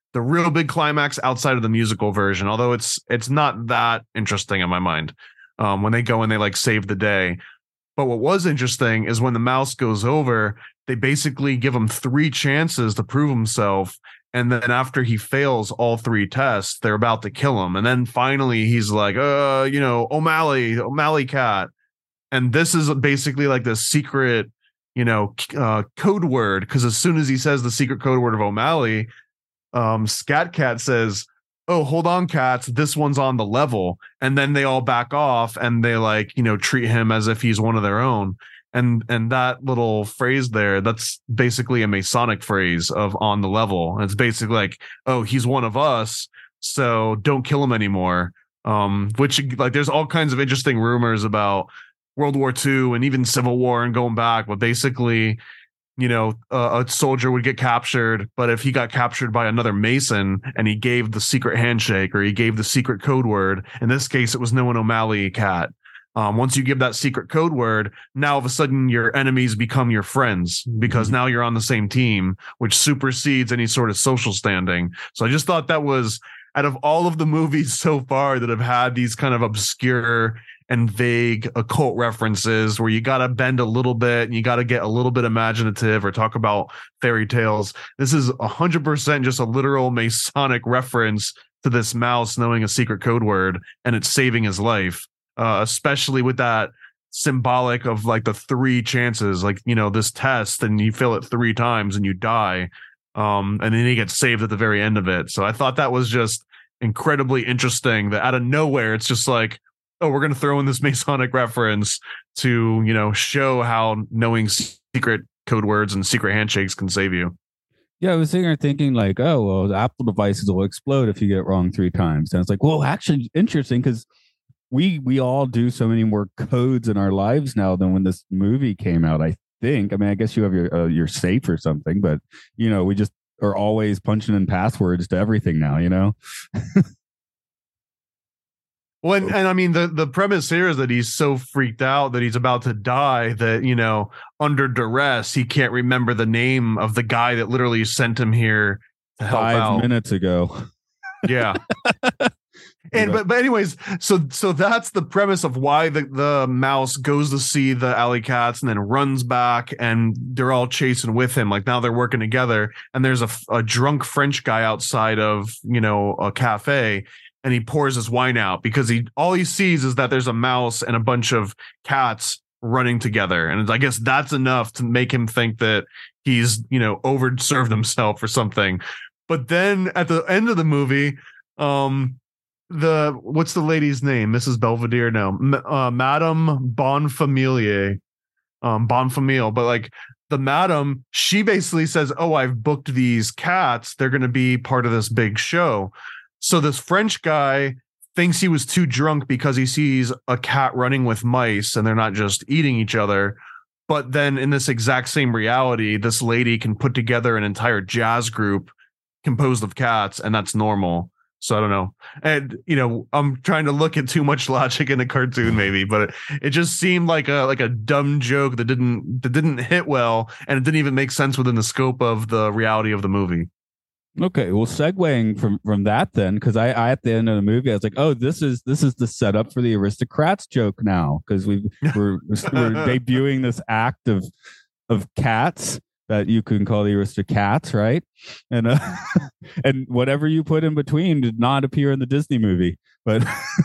the real big climax outside of the musical version, although it's it's not that interesting in my mind. Um, when they go and they like save the day. But what was interesting is when the mouse goes over, they basically give him three chances to prove himself. And then after he fails all three tests, they're about to kill him. And then finally he's like, uh, you know, O'Malley, O'Malley cat. And this is basically like the secret, you know, uh, code word. Because as soon as he says the secret code word of O'Malley, um, Scat Cat says, oh, hold on, cats, this one's on the level. And then they all back off and they like, you know, treat him as if he's one of their own. And and that little phrase there, that's basically a Masonic phrase of on the level. It's basically like, oh, he's one of us, so don't kill him anymore. Um, which like there's all kinds of interesting rumors about World War Two and even Civil War and going back, but basically, you know, uh, a soldier would get captured, but if he got captured by another Mason and he gave the secret handshake or he gave the secret code word, in this case, it was no one O'Malley cat. Um, once you give that secret code word, now all of a sudden your enemies become your friends because now you're on the same team, which supersedes any sort of social standing. So I just thought that was, out of all of the movies so far that have had these kind of obscure and vague occult references where you got to bend a little bit and you got to get a little bit imaginative or talk about fairy tales. This is one hundred percent just a literal Masonic reference to this mouse knowing a secret code word and it's saving his life, uh, especially with that symbolic of like the three chances, like, you know, this test and you fail it three times and you die. Um, and then he gets saved at the very end of it. So I thought that was just incredibly interesting that out of nowhere, it's just like, oh, we're going to throw in this Masonic reference to, you know, show how knowing secret code words and secret handshakes can save you. Yeah, I was sitting there thinking like, oh, well, the Apple devices will explode if you get it wrong three times. And it's like, well, actually interesting because we we all do so many more codes in our lives now than when this movie came out, I think. I mean, I guess you have your uh, your safe or something, but, you know, we just are always punching in passwords to everything now, you know? Well, and, and I mean, the, the premise here is that he's so freaked out that he's about to die that, you know, under duress, he can't remember the name of the guy that literally sent him here to help Five out. minutes ago. Yeah. And but but anyways, so so that's the premise of why the, the mouse goes to see the alley cats and then runs back and they're all chasing with him. Like now they're working together and there's a, a drunk French guy outside of, you know, a cafe. And he pours his wine out because he all he sees is that there's a mouse and a bunch of cats running together. And I guess that's enough to make him think that he's, you know, overserved himself or something. But then at the end of the movie, um, the what's the lady's name? Missus Belvedere? No, uh, Madame Bonfamilier, um, Bonfamille. But like the madam, she basically says, "Oh, I've booked these cats. They're going to be part of this big show." So this French guy thinks he was too drunk because he sees a cat running with mice and they're not just eating each other. But then in this exact same reality, this lady can put together an entire jazz group composed of cats, and that's normal. So I don't know. And, you know, I'm trying to look at too much logic in a cartoon maybe, but it, it just seemed like a like a dumb joke that didn't that didn't hit well, and it didn't even make sense within the scope of the reality of the movie. Okay, well, segueing from from that then, because I, I at the end of the movie I was like, oh, this is this is the setup for the aristocrats joke now, because we we're, we're debuting this act of of cats that you can call the aristocats, right? And uh, and whatever you put in between did not appear in the Disney movie, but.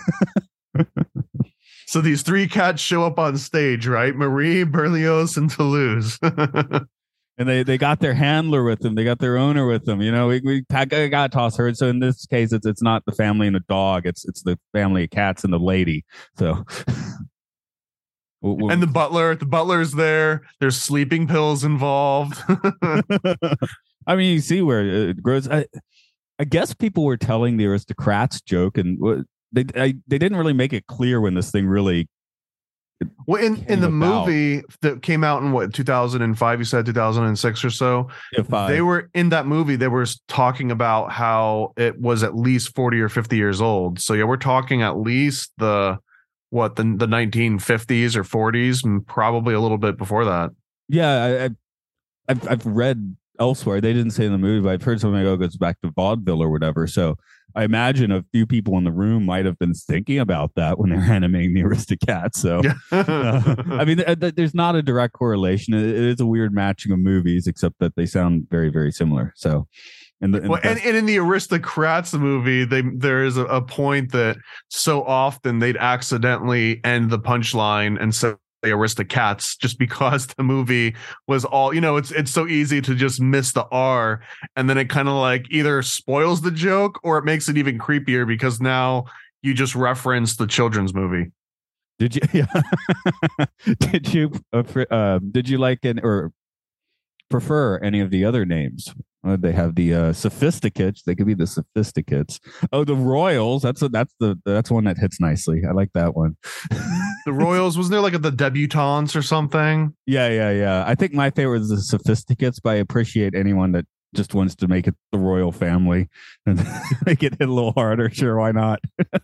So these three cats show up on stage, right? Marie, Berlioz, and Toulouse. And they, they got their handler with them. They got their owner with them. You know, we, we got toss herd. So in this case, it's it's not the family and the dog. It's it's the family of cats and the lady. So, and the butler. The butler's there. There's sleeping pills involved. I mean, you see where it grows. I, I guess people were telling the aristocrats joke, and they I, they didn't really make it clear when this thing really. Well, in, in the about. movie that came out in what two thousand five, you said two thousand six or so, yeah, they were in that movie. They were talking about how it was at least forty or fifty years old. So yeah, we're talking at least the what the the nineteen fifties or forties, and probably a little bit before that. Yeah, I, I, I've I've read elsewhere. They didn't say in the movie, but I've heard something like, oh, it goes back to vaudeville or whatever. So I imagine a few people in the room might have been thinking about that when they're animating the Aristocats. So, uh, I mean, th- th- there's not a direct correlation. It, it is a weird matching of movies, except that they sound very, very similar. So, and, the, and, well, and, and in the Aristocrats movie, they there is a, a point that so often they'd accidentally end the punchline and say Aristocats just because the movie was all, you know, it's it's so easy to just miss the R, and then it kind of like either spoils the joke or it makes it even creepier because now you just reference the children's movie. Did you? Yeah. did you? Uh, uh, did you like an or prefer any of the other names? Uh, they have the uh, Sophisticates. They could be the Sophisticates. Oh, the Royals. That's a, that's the that's one that hits nicely. I like that one. The Royals, wasn't there like a, the debutantes or something? Yeah, yeah, yeah. I think my favorite is the Sophisticates, but I appreciate anyone that just wants to make it the royal family and make it hit a little harder. Sure, why not?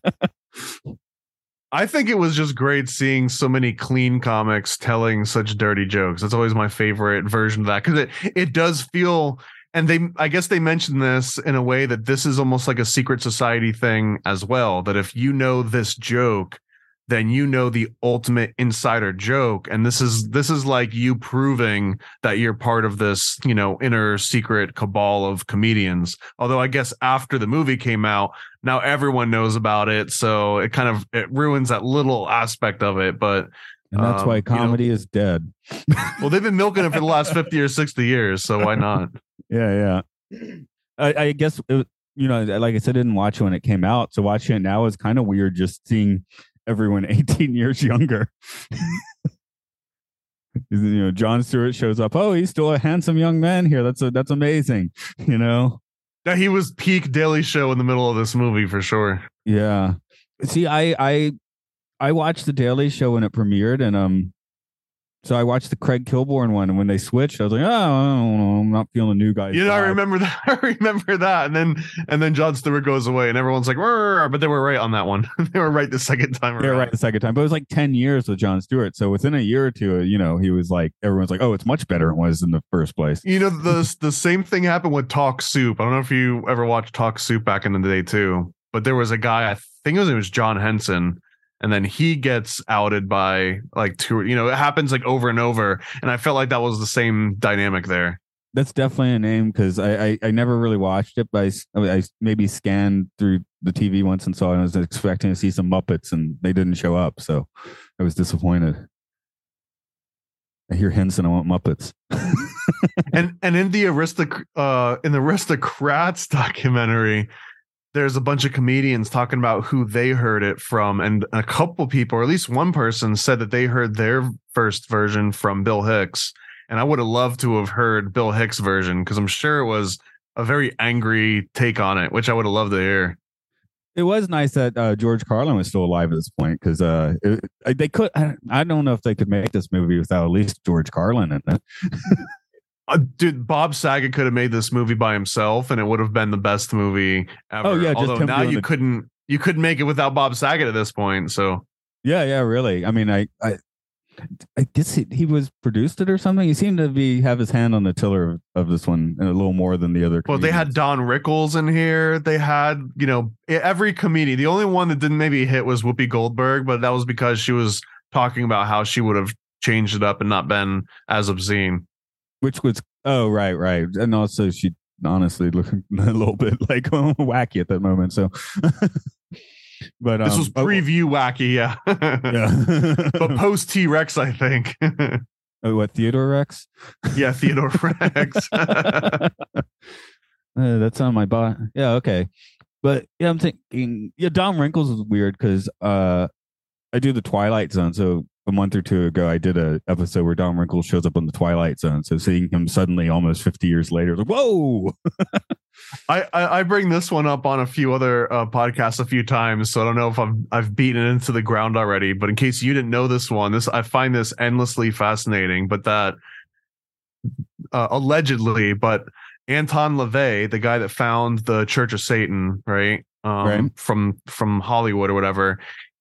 I think it was just great seeing so many clean comics telling such dirty jokes. That's always my favorite version of that because it it does feel. And they, I guess they mentioned this in a way that this is almost like a secret society thing as well. That if you know this joke, then you know the ultimate insider joke. And this is this is like you proving that you're part of this, you know, inner secret cabal of comedians. Although I guess after the movie came out, now everyone knows about it. So it kind of it ruins that little aspect of it. But and that's um, why comedy you know, is dead. Well, they've been milking it for the last fifty or sixty years. So why not? Yeah, yeah. I, I guess, it, you know, like I said, I didn't watch it when it came out. So watching it now is kind of weird just seeing everyone eighteen years younger. You know, Jon Stewart shows up. Oh, he's still a handsome young man here. That's a, that's amazing. You know? Yeah, he was peak Daily Show in the middle of this movie for sure. Yeah. See, I, I, I watched the Daily Show when it premiered, and um, so I watched the Craig Kilborn one, and when they switched, I was like, oh, I don't know, I'm not feeling a new guy. You know, I remember that. I remember that, and then and then Jon Stewart goes away, and everyone's like, but they were right on that one. They were right the second time around. They were right the second time, but it was like ten years with Jon Stewart. So within a year or two, you know, he was like, everyone's like, oh, it's much better than it was in the first place. You know, the the same thing happened with Talk Soup. I don't know if you ever watched Talk Soup back in the day too, but there was a guy, I think it was, it was John Henson. And then he gets outed by like two, you know, it happens like over and over. And I felt like that was the same dynamic there. That's definitely a name because I, I, I never really watched it, but I, I maybe scanned through the T V once and saw it. And I was expecting to see some Muppets and they didn't show up. So I was disappointed. I hear Henson, I want Muppets. and and in the Aristoc- uh, in the Aristocrats documentary, there's a bunch of comedians talking about who they heard it from. And a couple people, or at least one person, said that they heard their first version from Bill Hicks. And I would have loved to have heard Bill Hicks' version because I'm sure it was a very angry take on it, which I would have loved to hear. It was nice that uh, George Carlin was still alive at this point because uh, it, they could. I, I don't know if they could make this movie without at least George Carlin in it. Uh, dude, Bob Saget could have made this movie by himself, and it would have been the best movie ever. Oh yeah, just although now you the... couldn't, you couldn't make it without Bob Saget at this point. So yeah, yeah, really. I mean, I, I, I guess he, he was produced it or something. He seemed to be have his hand on the tiller of, of this one a little more than the other. Well, they had Don Rickles in here. They had, you know, every comedian. The only one that didn't maybe hit was Whoopi Goldberg, but that was because she was talking about how she would have changed it up and not been as obscene. Which was, oh, right, right. And also she honestly looked a little bit like wacky at that moment. So, but this um, was preview oh, wacky, yeah. Yeah. But post T-Rex, I think. Oh, what, Theodore Rex? Yeah, Theodore Rex. uh, that's on my bot. Yeah, okay. But yeah, I'm thinking, yeah, Don Rickles is weird because uh, I do the Twilight Zone. So a month or two ago, I did a episode where Don Rickles shows up on the Twilight Zone. So seeing him suddenly almost fifty years later, like, whoa! I, I I bring this one up on a few other uh, podcasts a few times, so I don't know if I've I've beaten it into the ground already. But in case you didn't know this one, this I find this endlessly fascinating. But that uh, allegedly, but Anton LaVey, the guy that found the Church of Satan, right, um, right. from from Hollywood or whatever.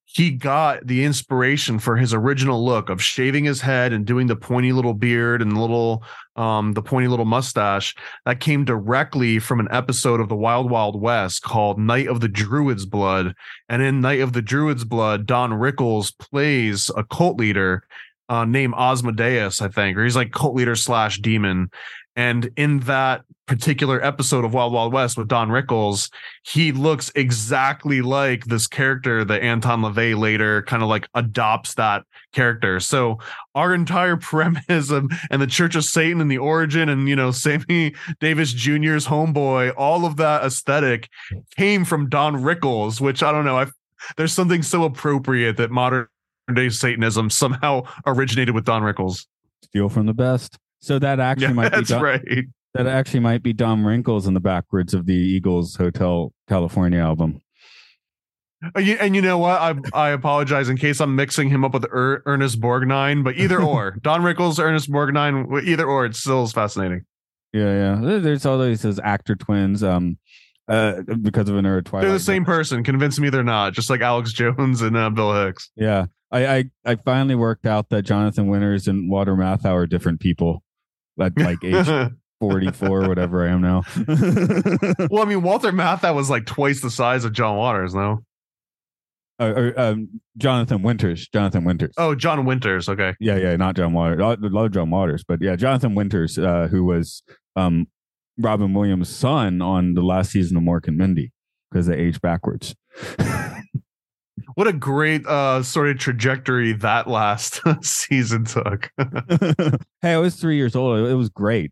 he got the inspiration for his original look of shaving his head and doing the pointy little beard and little um the pointy little mustache. That came directly from an episode of the Wild Wild West called Night of the Druid's Blood. And in Night of the Druid's Blood, Don Rickles plays a cult leader uh named Osmodeus, I think, or he's like cult leader slash demon. And in that particular episode of Wild Wild West with Don Rickles, he looks exactly like this character that Anton LaVey later kind of like adopts that character. So our entire premise of, and the Church of Satan and the origin and, you know, Sammy Davis Junior's homeboy, all of that aesthetic came from Don Rickles, which I don't know. I've, there's something so appropriate that modern day Satanism somehow originated with Don Rickles. Steal from the best. So that actually Yeah, might be that's Don, right. that actually might be Don Wrinkles in the backwards of the Eagles Hotel California album. Uh, you- And you know what? I I apologize in case I'm mixing him up with er- Ernest Borgnine, but either or, Don Rickles, Ernest Borgnine, either or, it still is fascinating. Yeah, yeah. There- There's all these those actor twins. Um, uh, because of an era Twilight. They're the same person. Convince me they're not. Just like Alex Jones and uh, Bill Hicks. Yeah, I, I I finally worked out that Jonathan Winters and Walter Matthau are different people. At like age forty-four, whatever I am now. Well, I mean, Walter Matthau was like twice the size of John Waters, no? Uh, or, um, Jonathan Winters. Jonathan Winters. Oh, John Winters. Okay. Yeah, yeah, not John Waters. I love John Waters, but yeah, Jonathan Winters, uh, who was um, Robin Williams' son on the last season of Mork and Mindy, because they aged backwards. What a great uh, sort of trajectory that last season took. Hey, I was three years old. It was great.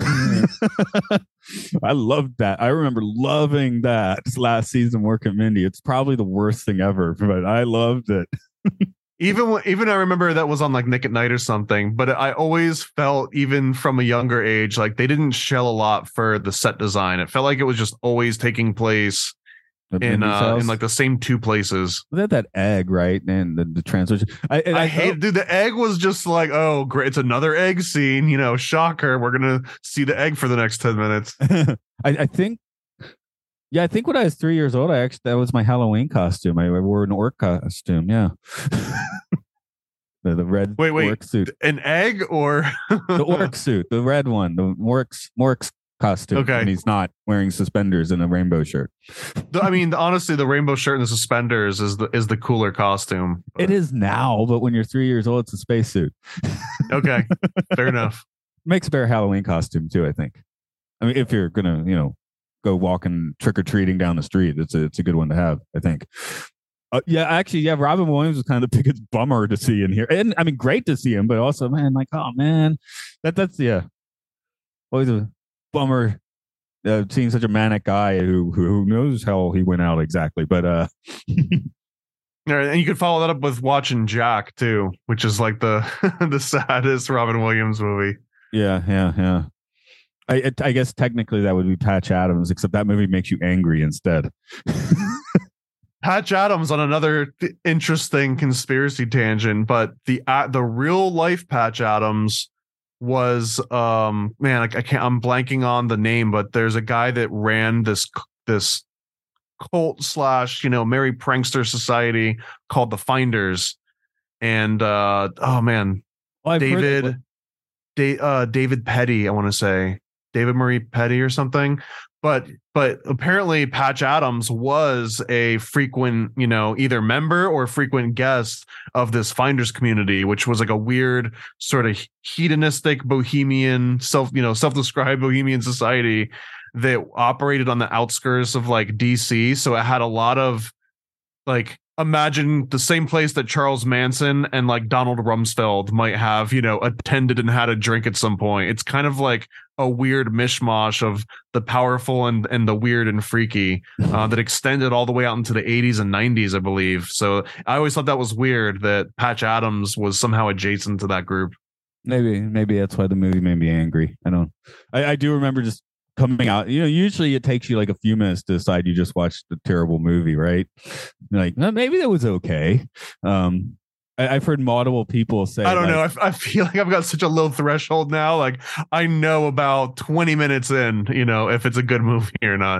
I loved that. I remember loving that last season of Mork and Mindy. It's probably the worst thing ever, but I loved it. Even when- even I remember that was on like Nick at Night or something, but I always felt, even from a younger age, like they didn't shell a lot for the set design. It felt like it was just always taking place The in Mindy's uh, house. in like the same two places. They had that egg, right? And the, the translation. I, and I, I hate, dude. The egg was just like, oh, great! It's another egg scene. You know, shocker. We're gonna see the egg for the next ten minutes. I, I think, yeah, I think when I was three years old, I actually that was my Halloween costume. I, I wore an orc costume. Yeah, the, the red Wait, wait. orc suit, An egg or the orc suit, the red one, the orc's orc's costume. Okay. And he's not wearing suspenders and a rainbow shirt. The- I mean, honestly, the rainbow shirt and the suspenders is the is the cooler costume. It is now, but when you're three years old, it's a spacesuit. Okay, fair enough. Makes a better Halloween costume too, I think. I mean, if you're gonna, you know, go walking trick or treating down the street, it's a it's a good one to have, I think. Uh, yeah, actually, yeah, Robin Williams was kind of the biggest bummer to see in here, and I mean, great to see him, but also, man, like, oh man, that that's yeah, always a bummer. Uh, seeing such a manic guy who who knows how he went out exactly, but uh, All right, and you could follow that up with watching Jack too, which is like the the saddest Robin Williams movie. yeah, yeah, yeah. I it, I guess technically that would be Patch Adams, except that movie makes you angry instead. Patch Adams on another th- interesting conspiracy tangent, but the uh, the real life Patch Adams was um man, I, I can't. I'm blanking on the name, but there's a guy that ran this this cult slash you know merry prankster society called the Finders, and uh oh man, Well, I've heard that- David, da- uh, David Petty, I want to say David Marie Petty or something. But but apparently Patch Adams was a frequent, you know, either member or frequent guest of this Finders community, which was like a weird sort of hedonistic bohemian self, you know, self-described bohemian society that operated on the outskirts of like D C. So it had a lot of like, imagine the same place that Charles Manson and like Donald Rumsfeld might have, you know, attended and had a drink at some point. It's kind of like a weird mishmash of the powerful and, and the weird and freaky uh, that extended all the way out into the eighties and nineties, I believe. So I always thought that was weird that Patch Adams was somehow adjacent to that group. Maybe, maybe that's why the movie made me angry. I don't. I, I do remember just coming out. You know, usually it takes you like a few minutes to decide you just watched a terrible movie, right? Like, "No, maybe that was okay." Um, I, I've heard multiple people say, I don't like, know. I, I feel like I've got such a low threshold now. Like I know about twenty minutes in, you know, if it's a good movie or not.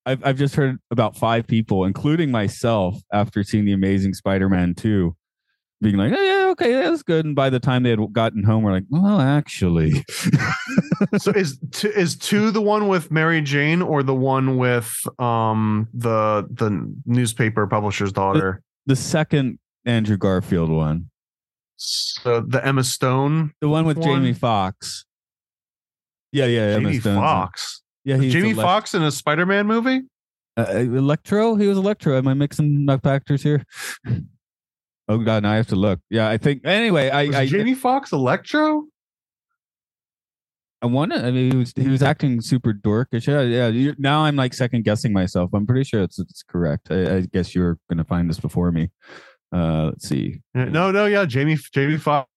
I've I've just heard about five people, including myself, after seeing the Amazing Spider-Man two, being like, oh, yeah, okay, that's good. And by the time they had gotten home, we're like, well, actually. So is two, is two the one with Mary Jane or the one with um the the newspaper publisher's daughter? The, the second Andrew Garfield one. So the Emma Stone, the one with one? Jamie Foxx. Yeah, yeah, Jamie Emma Stone's Foxx. Yeah, he's Jamie Elect- Foxx in a Spider-Man movie. Uh, Electro. He was Electro. Am I mixing up actors here? Oh God, now I have to look. Yeah, I think. Anyway, I, Was I Jamie Foxx Electro. I wonder. I mean, he was he was acting super dorkish. Yeah, yeah. You, now I'm like second guessing myself. I'm pretty sure it's it's correct. I, I guess you're gonna find this before me. Uh, let's see. No, no, yeah, Jamie Jamie Foxx.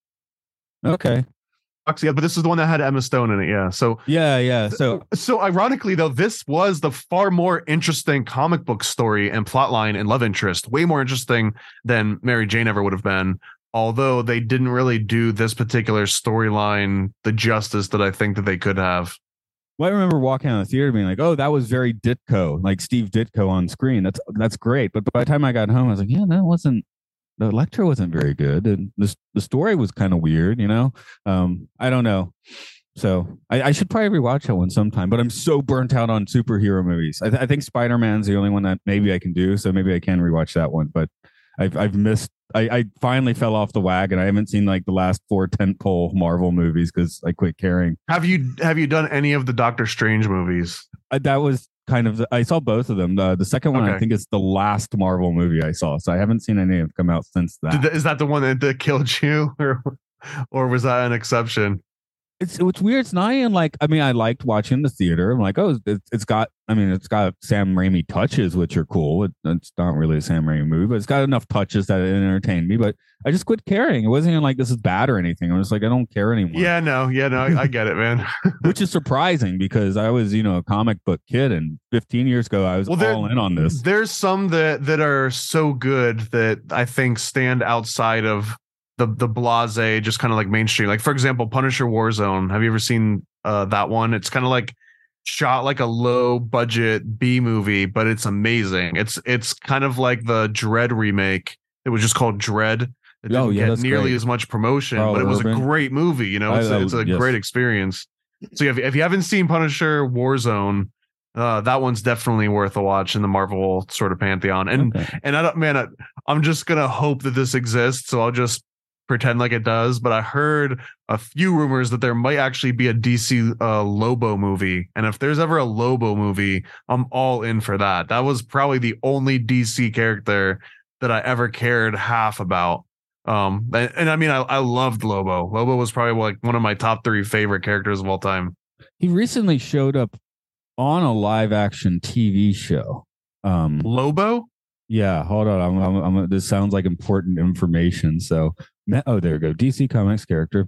Okay. Yeah, but this is the one that had Emma Stone in it. Yeah. So yeah, yeah. So so ironically though, this was the far more interesting comic book story and plotline and love interest. Way more interesting than Mary Jane ever would have been. Although they didn't really do this particular storyline the justice that I think that they could have. Well, I remember walking out of the theater being like, "Oh, that was very Ditko, like Steve Ditko on screen. That's that's great." But by the time I got home, I was like, "Yeah, that wasn't." The Electro wasn't very good, and the the story was kind of weird. You know, um, I don't know. So I, I should probably rewatch that one sometime. But I'm so burnt out on superhero movies. I, th- I think Spider-Man's the only one that maybe I can do. So maybe I can rewatch that one. But I've I've missed. I, I finally fell off the wagon. I haven't seen like the last four tentpole Marvel movies because I quit caring. Have you have you done any of the Doctor Strange movies? Uh, that was kind of the, I saw both of them. The, the second one, Okay. I think, is the last Marvel movie I saw. So I haven't seen any have come out since that. Did, is that the one that, that killed you, or or was that an exception? It's it's weird. It's not even like, I mean, I liked watching the theater. I'm like, oh, it's, it's got, I mean, it's got Sam Raimi touches, which are cool. It, it's not really a Sam Raimi movie, but it's got enough touches that it entertained me. But I just quit caring. It wasn't even like this is bad or anything. I was like, I don't care anymore. Yeah, no, yeah, no, I, I get it, man. Which is surprising because I was, you know, a comic book kid, and fifteen years ago I was Well, there- all in on this. There's some that that are so good that I think stand outside of the the blase, just kind of like mainstream. Like, for example, Punisher Warzone. Have you ever seen uh, that one? It's kind of like shot like a low budget B movie, but it's amazing. It's it's kind of like the Dread remake. It was just called Dread. It didn't Oh, yeah, get that's nearly great. as much promotion, Carl but it was Urban. a great movie. You know, it's, I- a, I- it's a yes. great experience. So if, if you haven't seen Punisher Warzone, uh, that one's definitely worth a watch in the Marvel sort of pantheon. And Okay. and I don't, man, I, I'm just gonna hope that this exists. So I'll just pretend like it does. But I heard a few rumors that there might actually be a D C uh, Lobo movie, and if there's ever a Lobo movie, I'm all in for that. That was probably the only D C character that I ever cared half about. Um, and, and I mean, I, I loved Lobo. Lobo was probably like one of my top three favorite characters of all time. He recently showed up on a live action T V show. Um, Lobo? yeah, hold on. I'm, I'm, I'm, this sounds like important information. So, oh, there we go. D C Comics character.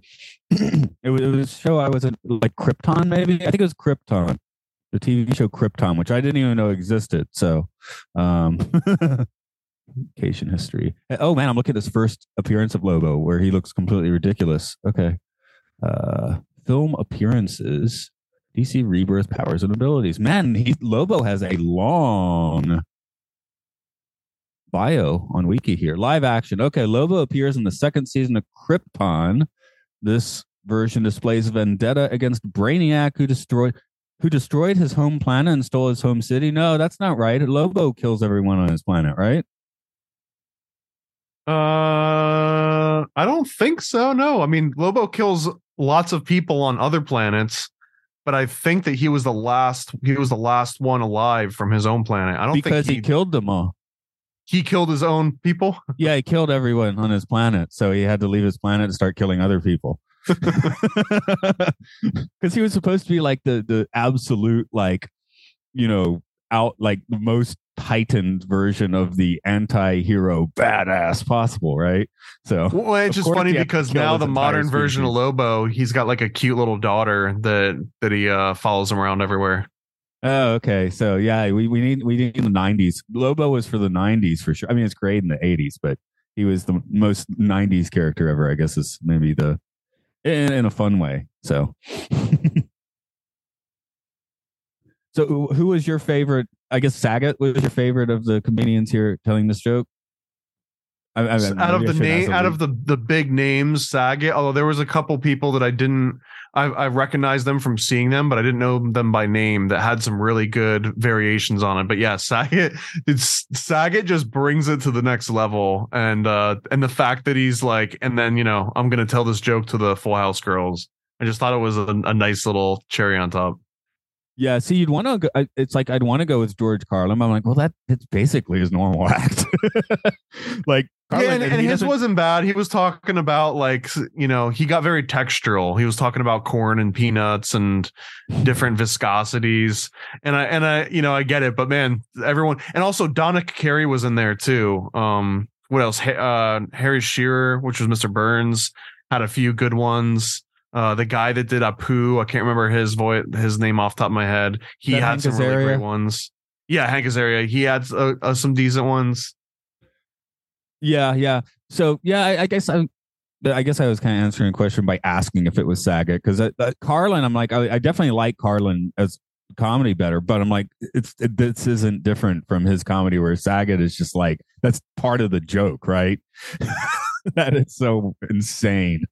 it, was, it was a show I was in, like Krypton, maybe. I think it was Krypton, the T V show Krypton, which I didn't even know existed. So, um, vacation history. Oh man, I'm looking at this first appearance of Lobo, where he looks completely ridiculous. Okay, uh, film appearances. D C Rebirth powers and abilities. Man, he, Lobo has a long bio on Wiki here. Live action. Okay, Lobo appears in the second season of Krypton. This version displays vendetta against Brainiac, who destroyed who destroyed his home planet and stole his home city. No, that's not right. Lobo kills everyone on his planet, right? Uh, I don't think so. No, I mean, Lobo kills lots of people on other planets, but I think that he was the last. He was the last one alive from his own planet. I don't Because think he killed them all. he killed his own people. Yeah, he killed everyone on his planet, so he had to leave his planet to start killing other people. Because he was supposed to be like the the absolute, like, you know, out, like the most heightened version of the anti-hero badass possible, right? So Well, it's of just course funny he had to because kill now his the entire modern version of species. Lobo, he's got like a cute little daughter that that he uh, follows him around everywhere. Oh, okay. So yeah, we, we need we need the nineties. Lobo was for the nineties for sure. I mean, it's great in the eighties, but he was the most nineties character ever, I guess, is maybe the in, in a fun way. So So who who was your favorite? I guess Saget was your favorite of the comedians here telling this joke. I, I, So out of maybe I the should name, ask out a of the the big names, Saget. Although there was a couple people that I didn't, I, I recognized them from seeing them, but I didn't know them by name. That had some really good variations on it. But yeah, Saget, it's Saget just brings it to the next level, and uh, and the fact that he's like, and then you know, I'm gonna tell this joke to the Full House girls. I just thought it was a, a nice little cherry on top. Yeah, see, you'd want to go. I- It's like I'd want to go with George Carlin. I'm like, well, that it's basically his normal act. Like, Carlin, Yeah, and, and he his doesn't- wasn't bad. He was talking about like, you know, he got very textural. He was talking about corn and peanuts and different viscosities. And I and I, you know, I get it, but man, everyone, and also Donna Carey was in there too. Um, what else? Ha- Uh, Harry Shearer, which was Mister Burns, had a few good ones. Uh, the guy that did Apu, I can't remember his voice, his name off the top of my head. He that had Hank some really Azaria? great ones. Yeah, Hank Azaria. He had uh, uh, some decent ones. Yeah, yeah. So yeah, I, I guess I, I guess I was kind of answering a question by asking if it was Saget because uh, uh, Carlin, I'm like, I, I definitely like Carlin as comedy better, but I'm like, it's it, this isn't different from his comedy where Saget is just like that's part of the joke, right? That is so insane.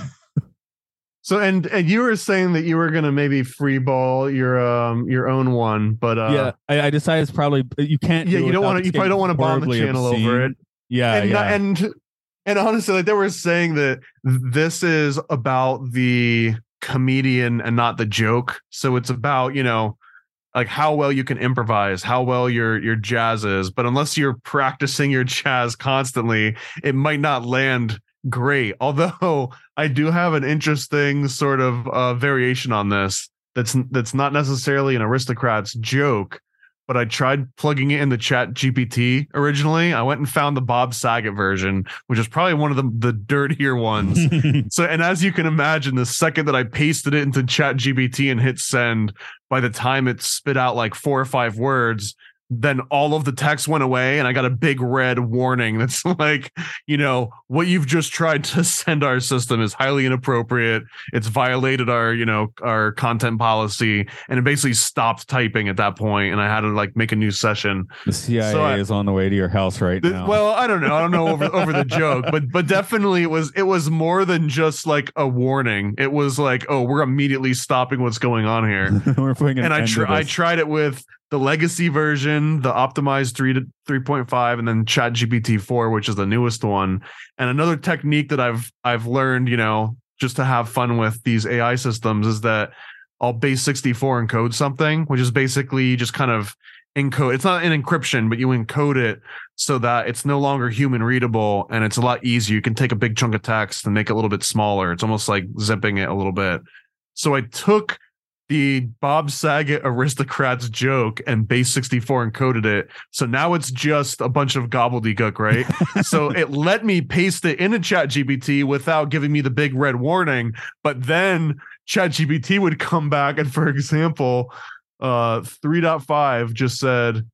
So and and you were saying that you were gonna maybe freeball your um your own one, but uh yeah, I, I decided it's probably you can't. yeah, do you it don't without want to you probably don't want to bomb the horribly channel obscene. over it. Yeah, and yeah. and and honestly, like they were saying that this is about the comedian and not the joke. So it's about, you know, like how well you can improvise, how well your your jazz is. But unless you're practicing your jazz constantly, it might not land great. Although I do have an interesting sort of uh, variation on this that's that's not necessarily an Aristocrats joke, but I tried plugging it in the Chat G P T originally. I went and found the Bob Saget version, which is probably one of the, the dirtier ones. So, and as you can imagine, the second that I pasted it into Chat G P T and hit send, by the time it spit out like four or five words, then all of the text went away and I got a big red warning that's like, you know, what you've just tried to send our system is highly inappropriate. It's violated our, you know, our content policy, and it basically stopped typing at that point, and I had to like make a new session. The C I A So I- is on the way to your house right The- now. well, I don't know. I don't know over over the joke, but but definitely it was it was more than just like a warning. It was like, oh, we're immediately stopping what's going on here. We're putting an And I end to tr- I this. tried it with the legacy version, the optimized three to three point five, and then Chat G P T four, which is the newest one. And another technique that I've I've learned, you know, just to have fun with these A I systems is that I'll base sixty-four encode something, which is basically just kind of encode. It's not an encryption, but you encode it so that it's no longer human readable, and it's a lot easier. You can take a big chunk of text and make it a little bit smaller. It's almost like zipping it a little bit. So I took the Bob Saget Aristocrats joke and base sixty-four encoded it. So now it's just a bunch of gobbledygook, right? So it let me paste it into Chat G P T without giving me the big red warning. But then Chat G P T would come back and, for example, uh, three point five just said,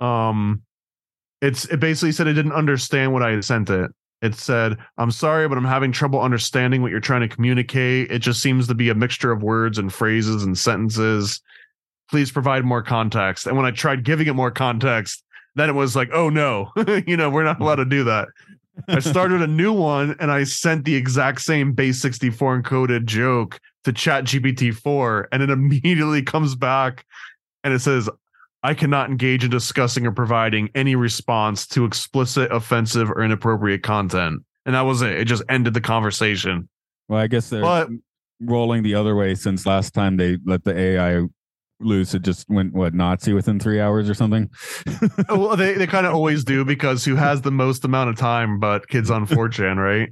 um, it's it basically said it didn't understand what I had sent it. It said, I'm sorry, but I'm having trouble understanding what you're trying to communicate. It just seems to be a mixture of words and phrases and sentences. Please provide more context. And when I tried giving it more context, then it was like, oh no, you know, we're not allowed to do that. I started a new one and I sent the exact same base sixty-four encoded joke to Chat G P T four, and it immediately comes back and it says, I cannot engage in discussing or providing any response to explicit, offensive, or inappropriate content. And that was it. It just ended the conversation. Well, I guess they're But rolling the other way since last time they let the A I loose. It just went, what, Nazi within three hours or something? well, they, they kind of always do, because who has the most amount of time but kids on four chan, right?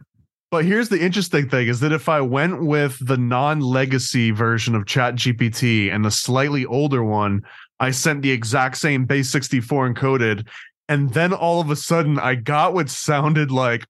But here's the interesting thing is that if I went with the non-legacy version of Chat G P T and the slightly older one, I sent the exact same base sixty-four encoded, and then all of a sudden I got what sounded like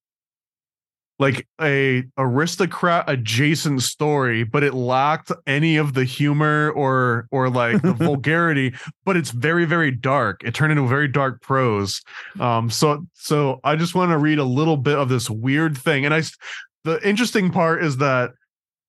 like a aristocrat adjacent story, but it lacked any of the humor or or like the vulgarity, but it's very, very dark. It turned into very dark prose. Um, so so I just want to read a little bit of this weird thing. And I the interesting part is that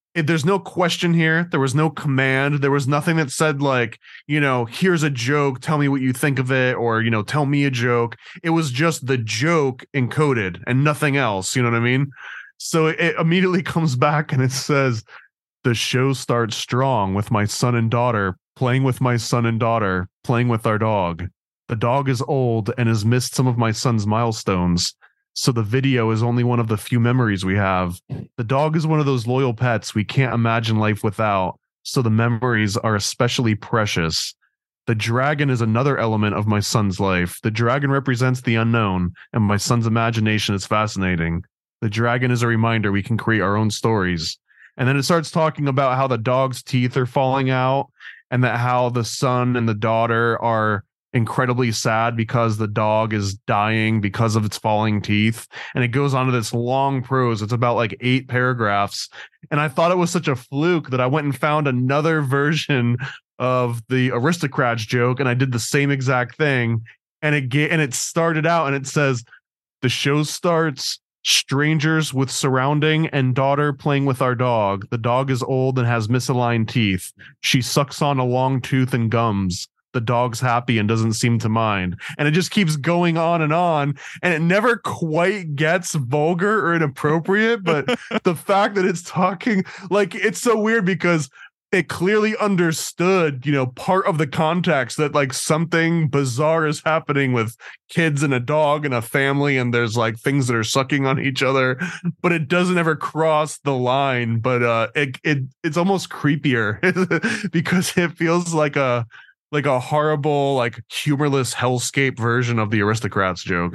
it, there's no question here. There was no command. There was nothing that said like, you know, here's a joke. Tell me what you think of it. Or, you know, tell me a joke. It was just the joke encoded and nothing else. You know what I mean? So it, it immediately comes back and it says, the show starts strong with my son and daughter playing with my son and daughter playing with our dog. The dog is old and has missed some of my son's milestones. So the video is only one of the few memories we have. The dog is one of those loyal pets we can't imagine life without, so the memories are especially precious. The dragon is another element of my son's life. The dragon represents the unknown, and my son's imagination is fascinating. The dragon is a reminder we can create our own stories. And then it starts talking about how the dog's teeth are falling out, and that how the son and the daughter are incredibly sad because the dog is dying because of its falling teeth. And it goes on to this long prose. It's about like eight paragraphs. And I thought it was such a fluke that I went and found another version of the Aristocrats joke, and I did the same exact thing. And it get, and it started out and it says, the show starts strangers with surrounding and daughter playing with our dog. The dog is old and has misaligned teeth. She sucks on a long tooth and gums. The dog's happy and doesn't seem to mind. And it just keeps going on and on. And it never quite gets vulgar or inappropriate. But the fact that it's talking, like, it's so weird because it clearly understood, you know, part of the context that like something bizarre is happening with kids and a dog and a family. And there's like things that are sucking on each other, but it doesn't ever cross the line. But uh, it, it it's almost creepier because it feels like a, like a horrible, like humorless hellscape version of the Aristocrats joke.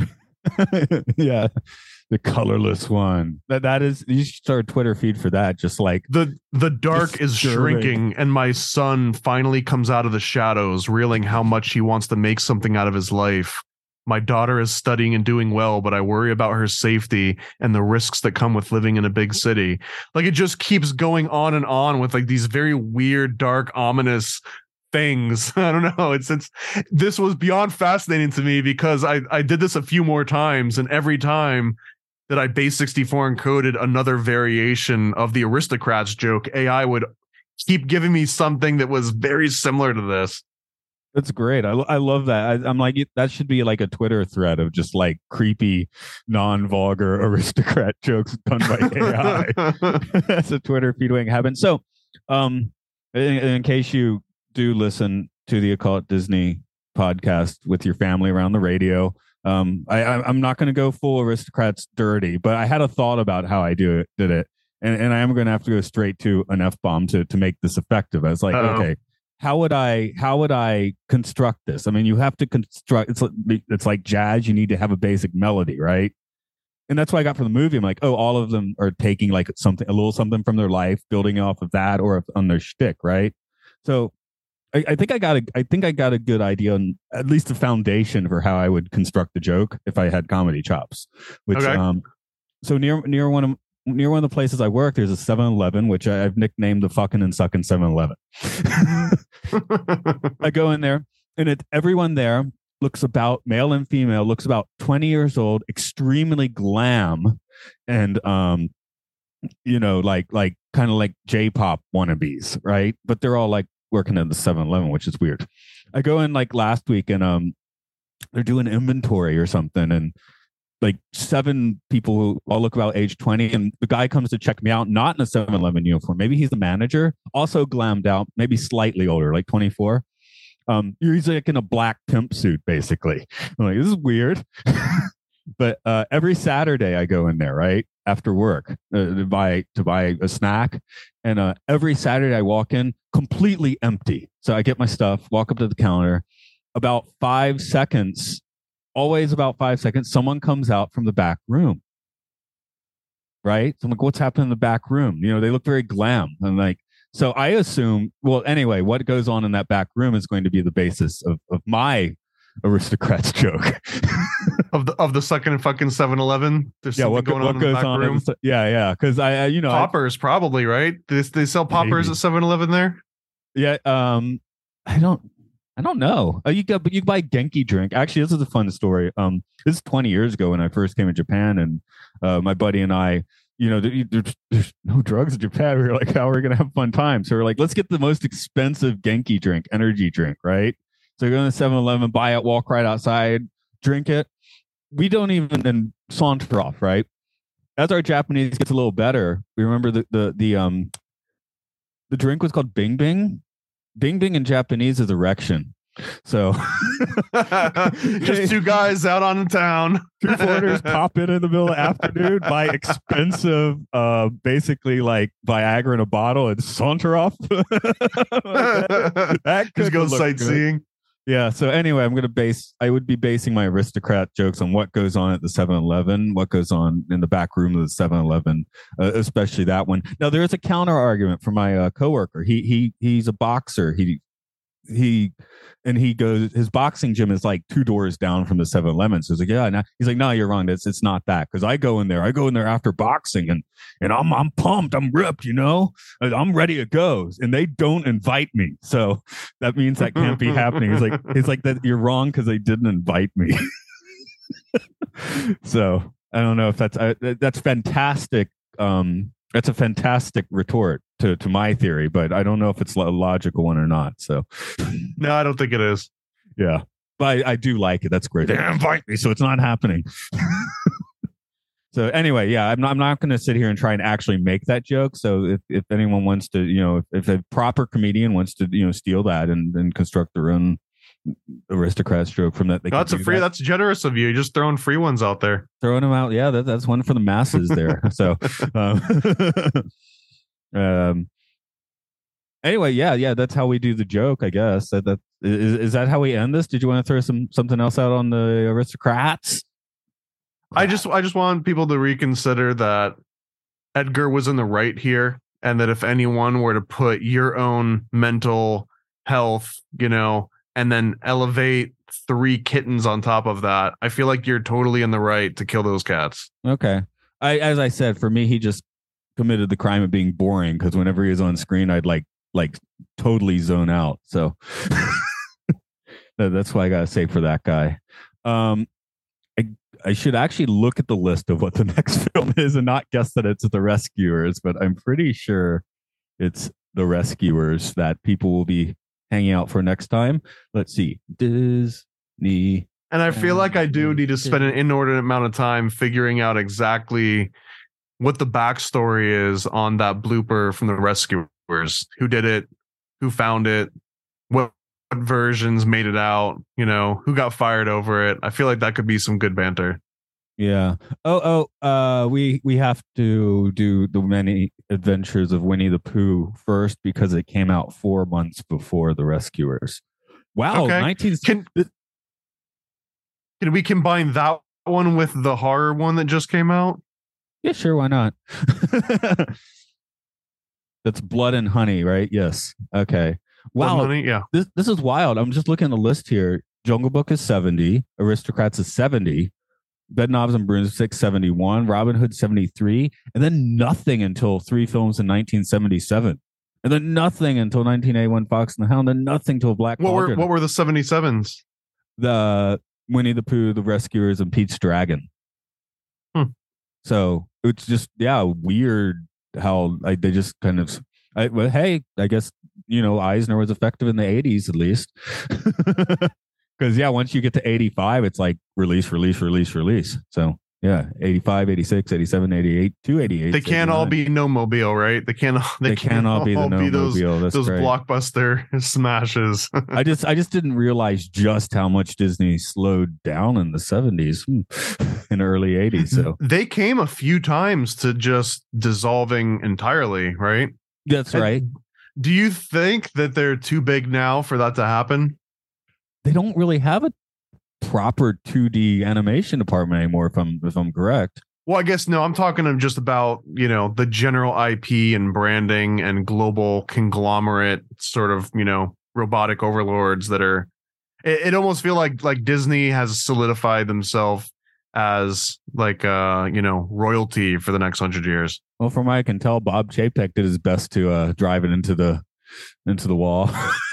Yeah. The colorless one. That that is, you should start a Twitter feed for that. Just like the the dark is disturbing. shrinking, and my son finally comes out of the shadows, reeling how much he wants to make something out of his life. My daughter is studying and doing well, but I worry about her safety and the risks that come with living in a big city. Like, it just keeps going on and on with like these very weird, dark, ominous things. I don't know. It's it's this was beyond fascinating to me because I I did this a few more times, and every time that I base sixty-four encoded another variation of the Aristocrats joke, A I would keep giving me something that was very similar to this. That's great. I, I love that. I, I'm like, that should be like a Twitter thread of just like creepy, non-vulgar aristocrat jokes done by A I. That's a Twitter feed waiting to happen. So, um, in, in case you do listen to the Occult Disney podcast with your family around the radio, um, I, I, I'm not going to go full aristocrats dirty, but I had a thought about how I do it, did it, and and I am going to have to go straight to an F-bomb to to make this effective. I was like, Uh-oh. okay. How would I how would I construct this? I mean, you have to construct. It's it's like jazz. You need to have a basic melody, right? And that's what I got from the movie. I'm like, oh, all of them are taking like something, a little something from their life, building off of that, or on their shtick, right? So, I, I think I got a I think I got a good idea on at least the foundation for how I would construct the joke if I had comedy chops. Which, okay. um, so near near one of Near one of the places I work, there's a seven eleven, which I, I've nicknamed the fucking and sucking seven eleven. I go in there, and it, everyone there looks about, male and female, looks about twenty years old, extremely glam, and um, you know, like like kind of like J-pop wannabes, right? But they're all like working at the seven eleven, which is weird. I go in like last week, and um, they're doing inventory or something, and like seven people who all look about age twenty, and the guy comes to check me out, not in a seven eleven uniform. Maybe he's the manager, also glammed out, maybe slightly older, like twenty-four. Um, he's like in a black pimp suit, basically. I'm like, this is weird. But uh, every Saturday I go in there, right after work, uh, to buy to buy a snack, and uh, every Saturday I walk in completely empty. So I get my stuff, walk up to the counter, about five seconds. Always about five seconds, someone comes out from the back room, right? So I'm like, what's happening in the back room? You know, they look very glam. I'm like, so I assume, well, anyway, what goes on in that back room is going to be the basis of, of my aristocrats joke. of the of the sucking and fucking seven eleven. There's yeah, what, going what on goes in the back on? room. The, yeah, yeah. Because I, I, you know, poppers I, probably, right? They, they sell poppers maybe. at seven eleven there. Yeah, um, I don't. I don't know. Uh, you got, but you buy Genki drink. Actually, this is a fun story. Um, this is twenty years ago when I first came to Japan, and uh, my buddy and I you know, there, there's, there's no drugs in Japan. We were like, how are we going to have a fun time? So we're like, let's get the most expensive Genki drink, energy drink, right? So go to the seven eleven, buy it, walk right outside, drink it. We don't even then saunter off, right? As our Japanese gets a little better, we remember the the the um the drink was called Bing Bing. Bing Bing in Japanese is erection. So just two guys out on the town. Two foreigners pop in in the middle of the afternoon, buy expensive, uh, basically like Viagra in a bottle, and saunter off. that, that just go sightseeing. Good. Yeah. So anyway, I'm going to base, I would be basing my aristocrat jokes on what goes on at the seven eleven, what goes on in the back room of the seven eleven, uh, especially that one. Now, there is a counter argument for my uh, coworker. He, he, he's a boxer. He, he, and he goes, his boxing gym is like two doors down from the seven eleven. So he's like, yeah, no. He's like, no, you're wrong. It's, it's not that. Cause I go in there, I go in there after boxing and, and I'm, I'm pumped. I'm ripped, you know, I'm ready to go. And they don't invite me. So that means that can't be happening. He's like, he's like that. You're wrong. Cause they didn't invite me. So I don't know if that's, uh, that's fantastic. Um, That's a fantastic retort to, to my theory, but I don't know if it's a logical one or not. So, no, I don't think it is. Yeah, but I, I do like it. That's great. They invite me, so it's not happening. So anyway, yeah, I'm not. I'm not going to sit here and try and actually make that joke. So if, if anyone wants to, you know, if, if a proper comedian wants to, you know, steal that and, and construct their own aristocrat joke from that, they no, that's a free. That. That's generous of you. You're just throwing free ones out there. Throwing them out. Yeah, that, that's one for the masses there. So, um, um, anyway, yeah, yeah, that's how we do the joke, I guess. That that is, is that how we end this? Did you want to throw some something else out on the aristocrats? I just I just want people to reconsider that Edgar was in the right here, and that if anyone were to put your own mental health, you know, and then elevate three kittens on top of that, I feel like you're totally in the right to kill those cats. Okay. I, as I said, for me, he just committed the crime of being boring, because whenever he was on screen, I'd like, like totally zone out. So that's why I got to say for that guy. Um, I, I should actually look at the list of what the next film is and not guess that it's The Rescuers, but I'm pretty sure it's The Rescuers that people will be hanging out for next time. Let's see. Disney. And I feel like I do need to spend an inordinate amount of time figuring out exactly what the backstory is on that blooper from The Rescuers. Who did it? Who found it? What versions made it out? You know, who got fired over it? I feel like that could be some good banter. Yeah. Oh, oh, uh, we, we have to do The Many Adventures of Winnie the Pooh first, because it came out four months before The Rescuers. Wow. Okay. nineteen Can, can we combine that one with the horror one that just came out? Yeah, sure. Why not? That's Blood and Honey, right? Yes. Okay. Wow. Blood and Honey, yeah. This, this is wild. I'm just looking at the list here. Jungle Book is seventy. Aristocrats is seventy. Bedknobs and Broomsticks seventy-one, Robin Hood seventy-three, and then nothing until three films in nineteen seventy-seven, and then nothing until nineteen eighty-one Fox and the Hound, and nothing till Black What Cauldron. were what were the seventy-sevens? The Winnie the Pooh, The Rescuers, and Pete's Dragon. Hmm. So it's just yeah weird how like they just kind of I, well hey I guess you know Eisner was effective in the eighties at least. Because, yeah, once you get to eighty-five, it's like release, release, release, release. So, yeah, eighty-five, eighty-six, eighty-seven, eighty-eight, two eighty-eight. They can't all be No Mobile, right? They can't. They, they can't all be the No Mobile. That's those right. blockbuster smashes. I just, I just didn't realize just how much Disney slowed down in the seventies and early eighties. So they came a few times to just dissolving entirely, right? That's and right. Do you think that they're too big now for that to happen? They don't really have a proper two D animation department anymore, if I'm if I'm correct. Well, I guess no, I'm talking just about, you know, the general I P and branding and global conglomerate sort of, you know, robotic overlords that are it, it almost feel like like Disney has solidified themselves as like uh, you know, royalty for the next hundred years. Well, from what I can tell, Bob Chapek did his best to uh, drive it into the into the wall.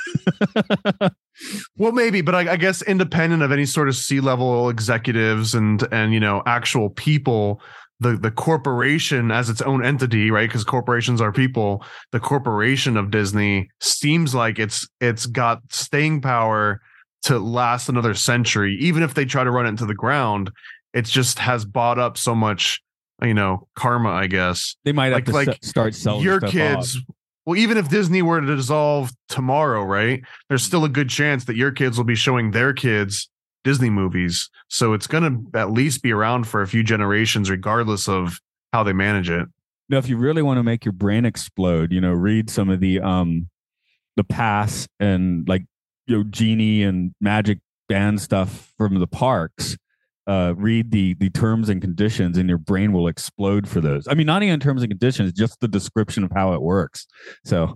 Well, maybe, but I, I guess independent of any sort of C-level executives and and you know actual people, the the corporation as its own entity, right? Because corporations are people. The corporation of Disney seems like it's it's got staying power to last another century, even if they try to run it into the ground. It just has bought up so much, you know, karma, I guess. They might have like, to like s- start selling your stuff kids. off. Well, even if Disney were to dissolve tomorrow, right? There's still a good chance that your kids will be showing their kids Disney movies. So it's going to at least be around for a few generations, regardless of how they manage it. Now, if you really want to make your brain explode, you know, read some of the um the pass and like, you know, genie and magic band stuff from the parks. Uh, read the the terms and conditions, and your brain will explode for those. I mean, not even terms and conditions, just the description of how it works. So,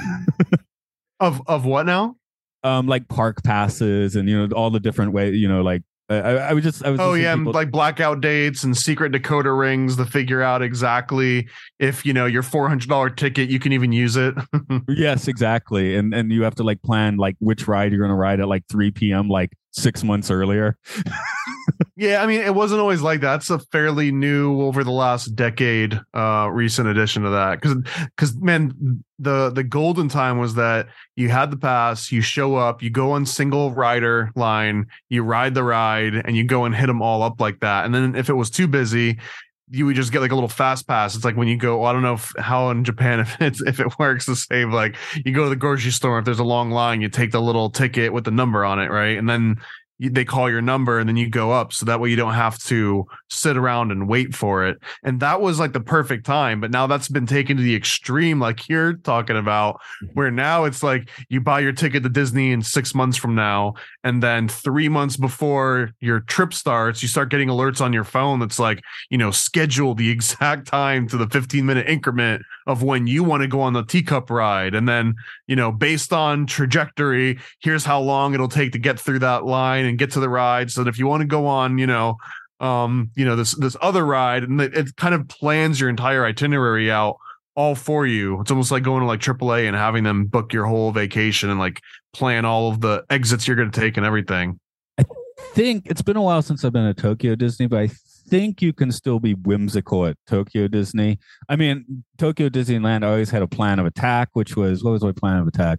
Of of what now? um, like park passes and you know all the different ways. You know, like I, I was just I was Oh listening to yeah, people- like blackout dates and secret decoder rings to figure out exactly if you know your four hundred dollar ticket, you can even use it. yes, exactly, and and you have to like plan like which ride you're going to ride at like three p.m. like six months earlier. Yeah, I mean, it wasn't always like that. It's a fairly new, over the last decade, uh, recent addition to that. Because, because man, the the golden time was that you had the pass, you show up, you go on single rider line, you ride the ride, and you go and hit them all up like that. And then if it was too busy, you would just get like a little fast pass. It's like when you go, well, I don't know if, how in Japan if it's if it works to save, like you go to the grocery store, if there's a long line, you take the little ticket with the number on it, right? And then you, they call your number and then you go up, so that way you don't have to sit around and wait for it. And that was like the perfect time. But now that's been taken to the extreme, like you're talking about, where now it's like you buy your ticket to Disney in six months from now, and then three months before your trip starts, you start getting alerts on your phone that's like, you know, schedule the exact time to the fifteen minute increment of when you want to go on the teacup ride. And then, you know, based on trajectory, here's how long it'll take to get through that line and get to the ride. So that if you want to go on, you know, um, you know, this this other ride, and it, it kind of plans your entire itinerary out all for you. It's almost like going to like triple A and having them book your whole vacation and like plan all of the exits you're going to take and everything. I think it's been a while since I've been at Tokyo Disney, but I think you can still be whimsical at Tokyo Disney. I mean, Tokyo Disneyland always had a plan of attack, which was, what was my plan of attack?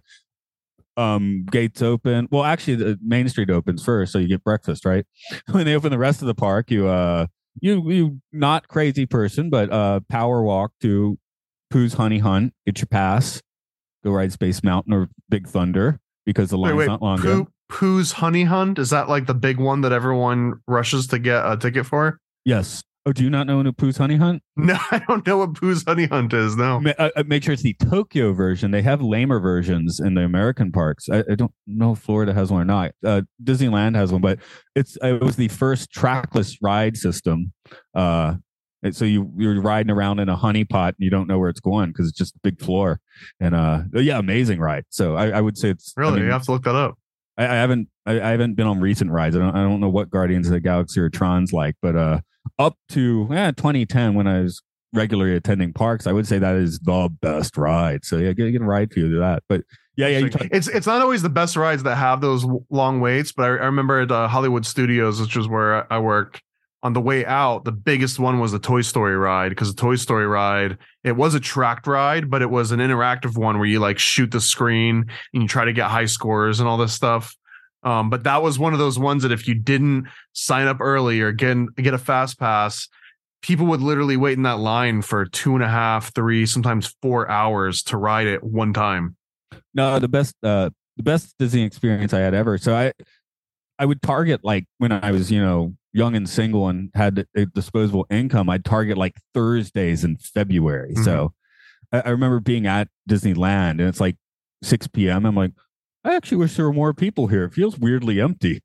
Um, gates open. Well, actually, the Main Street opens first, so you get breakfast, right? When they open the rest of the park, you uh, you you not crazy person, but uh, power walk to Pooh's Honey Hunt, get your pass, go ride Space Mountain or Big Thunder because the line's Wait, wait, not long. Pooh, Pooh's Honey Hunt, is that like the big one that everyone rushes to get a ticket for? Yes. Oh, do you not know Pooh's Honey Hunt? No, I don't know what Pooh's Honey Hunt is. No. Ma- uh, uh, make sure it's the Tokyo version. They have lamer versions in the American parks. I, I don't know if Florida has one or not. Uh, Disneyland has one, but it's it was the first trackless ride system. Uh, and so you you're riding around in a honey pot and you don't know where it's going because it's just a big floor. And uh, yeah, amazing ride. So I, I would say it's Really, I mean, you have to look that up. I, I haven't I, I haven't been on recent rides. I don't I don't know what Guardians of the Galaxy or Tron's like, but uh, up to eh, twenty ten when I was regularly attending parks, I would say that is the best ride. So yeah, get, get a ride for you to that. But yeah, yeah, you talk- It's it's not always the best rides that have those w- long waits, but I, I remember at uh, Hollywood Studios, which was where I worked. On the way out, the biggest one was the Toy Story ride, because the Toy Story ride, it was a tracked ride, but it was an interactive one where you like shoot the screen and you try to get high scores and all this stuff. Um, but that was one of those ones that if you didn't sign up early or get get a fast pass, people would literally wait in that line for two and a half, three, sometimes four hours to ride it one time. no, the best uh, the best Disney experience I had ever. So I I would target like when I was you know young and single and had a disposable income, I'd target like Thursdays in February. Mm-hmm. So I, I remember being at Disneyland and it's like six p.m. I'm like, I actually wish there were more people here. It feels weirdly empty.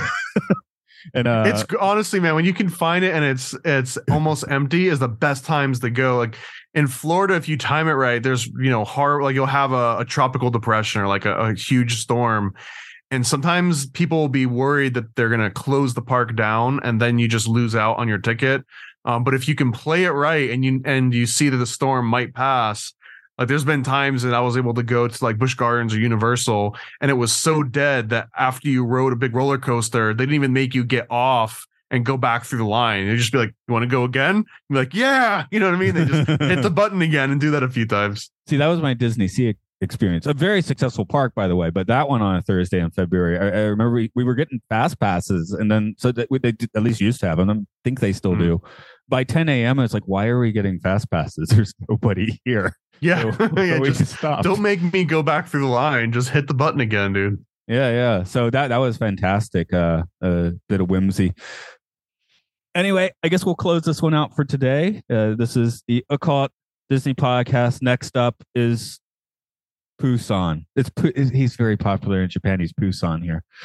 and uh, it's honestly, man, when you can find it and it's it's almost empty is the best times to go. Like in Florida, if you time it right, there's you know hard like you'll have a, a tropical depression or like a, a huge storm. And sometimes people will be worried that they're going to close the park down and then you just lose out on your ticket. Um, but if you can play it right and you and you see that the storm might pass, like there's been times that I was able to go to like Busch Gardens or Universal and it was so dead that after you rode a big roller coaster, they didn't even make you get off and go back through the line. They'd just be like, "You want to go again?" Be like, "Yeah," you know what I mean? They just hit the button again and do that a few times. See, that was my Disney Sea experience. A very successful park, by the way, but that one on a Thursday in February. I, I remember we, we were getting fast passes, and then so that we, they did, at least used to have them. I think they still mm. do. By ten a.m., it's like, why are we getting fast passes? There's nobody here. Yeah, so, yeah so we just don't make me go back through the line. Just hit the button again, dude. Yeah, yeah. So that that was fantastic. Uh, a bit of whimsy. Anyway, I guess we'll close this one out for today. Uh, this is the Occult Disney Podcast. Next up is Busan. It's he's very popular in Japan. He's Busan here.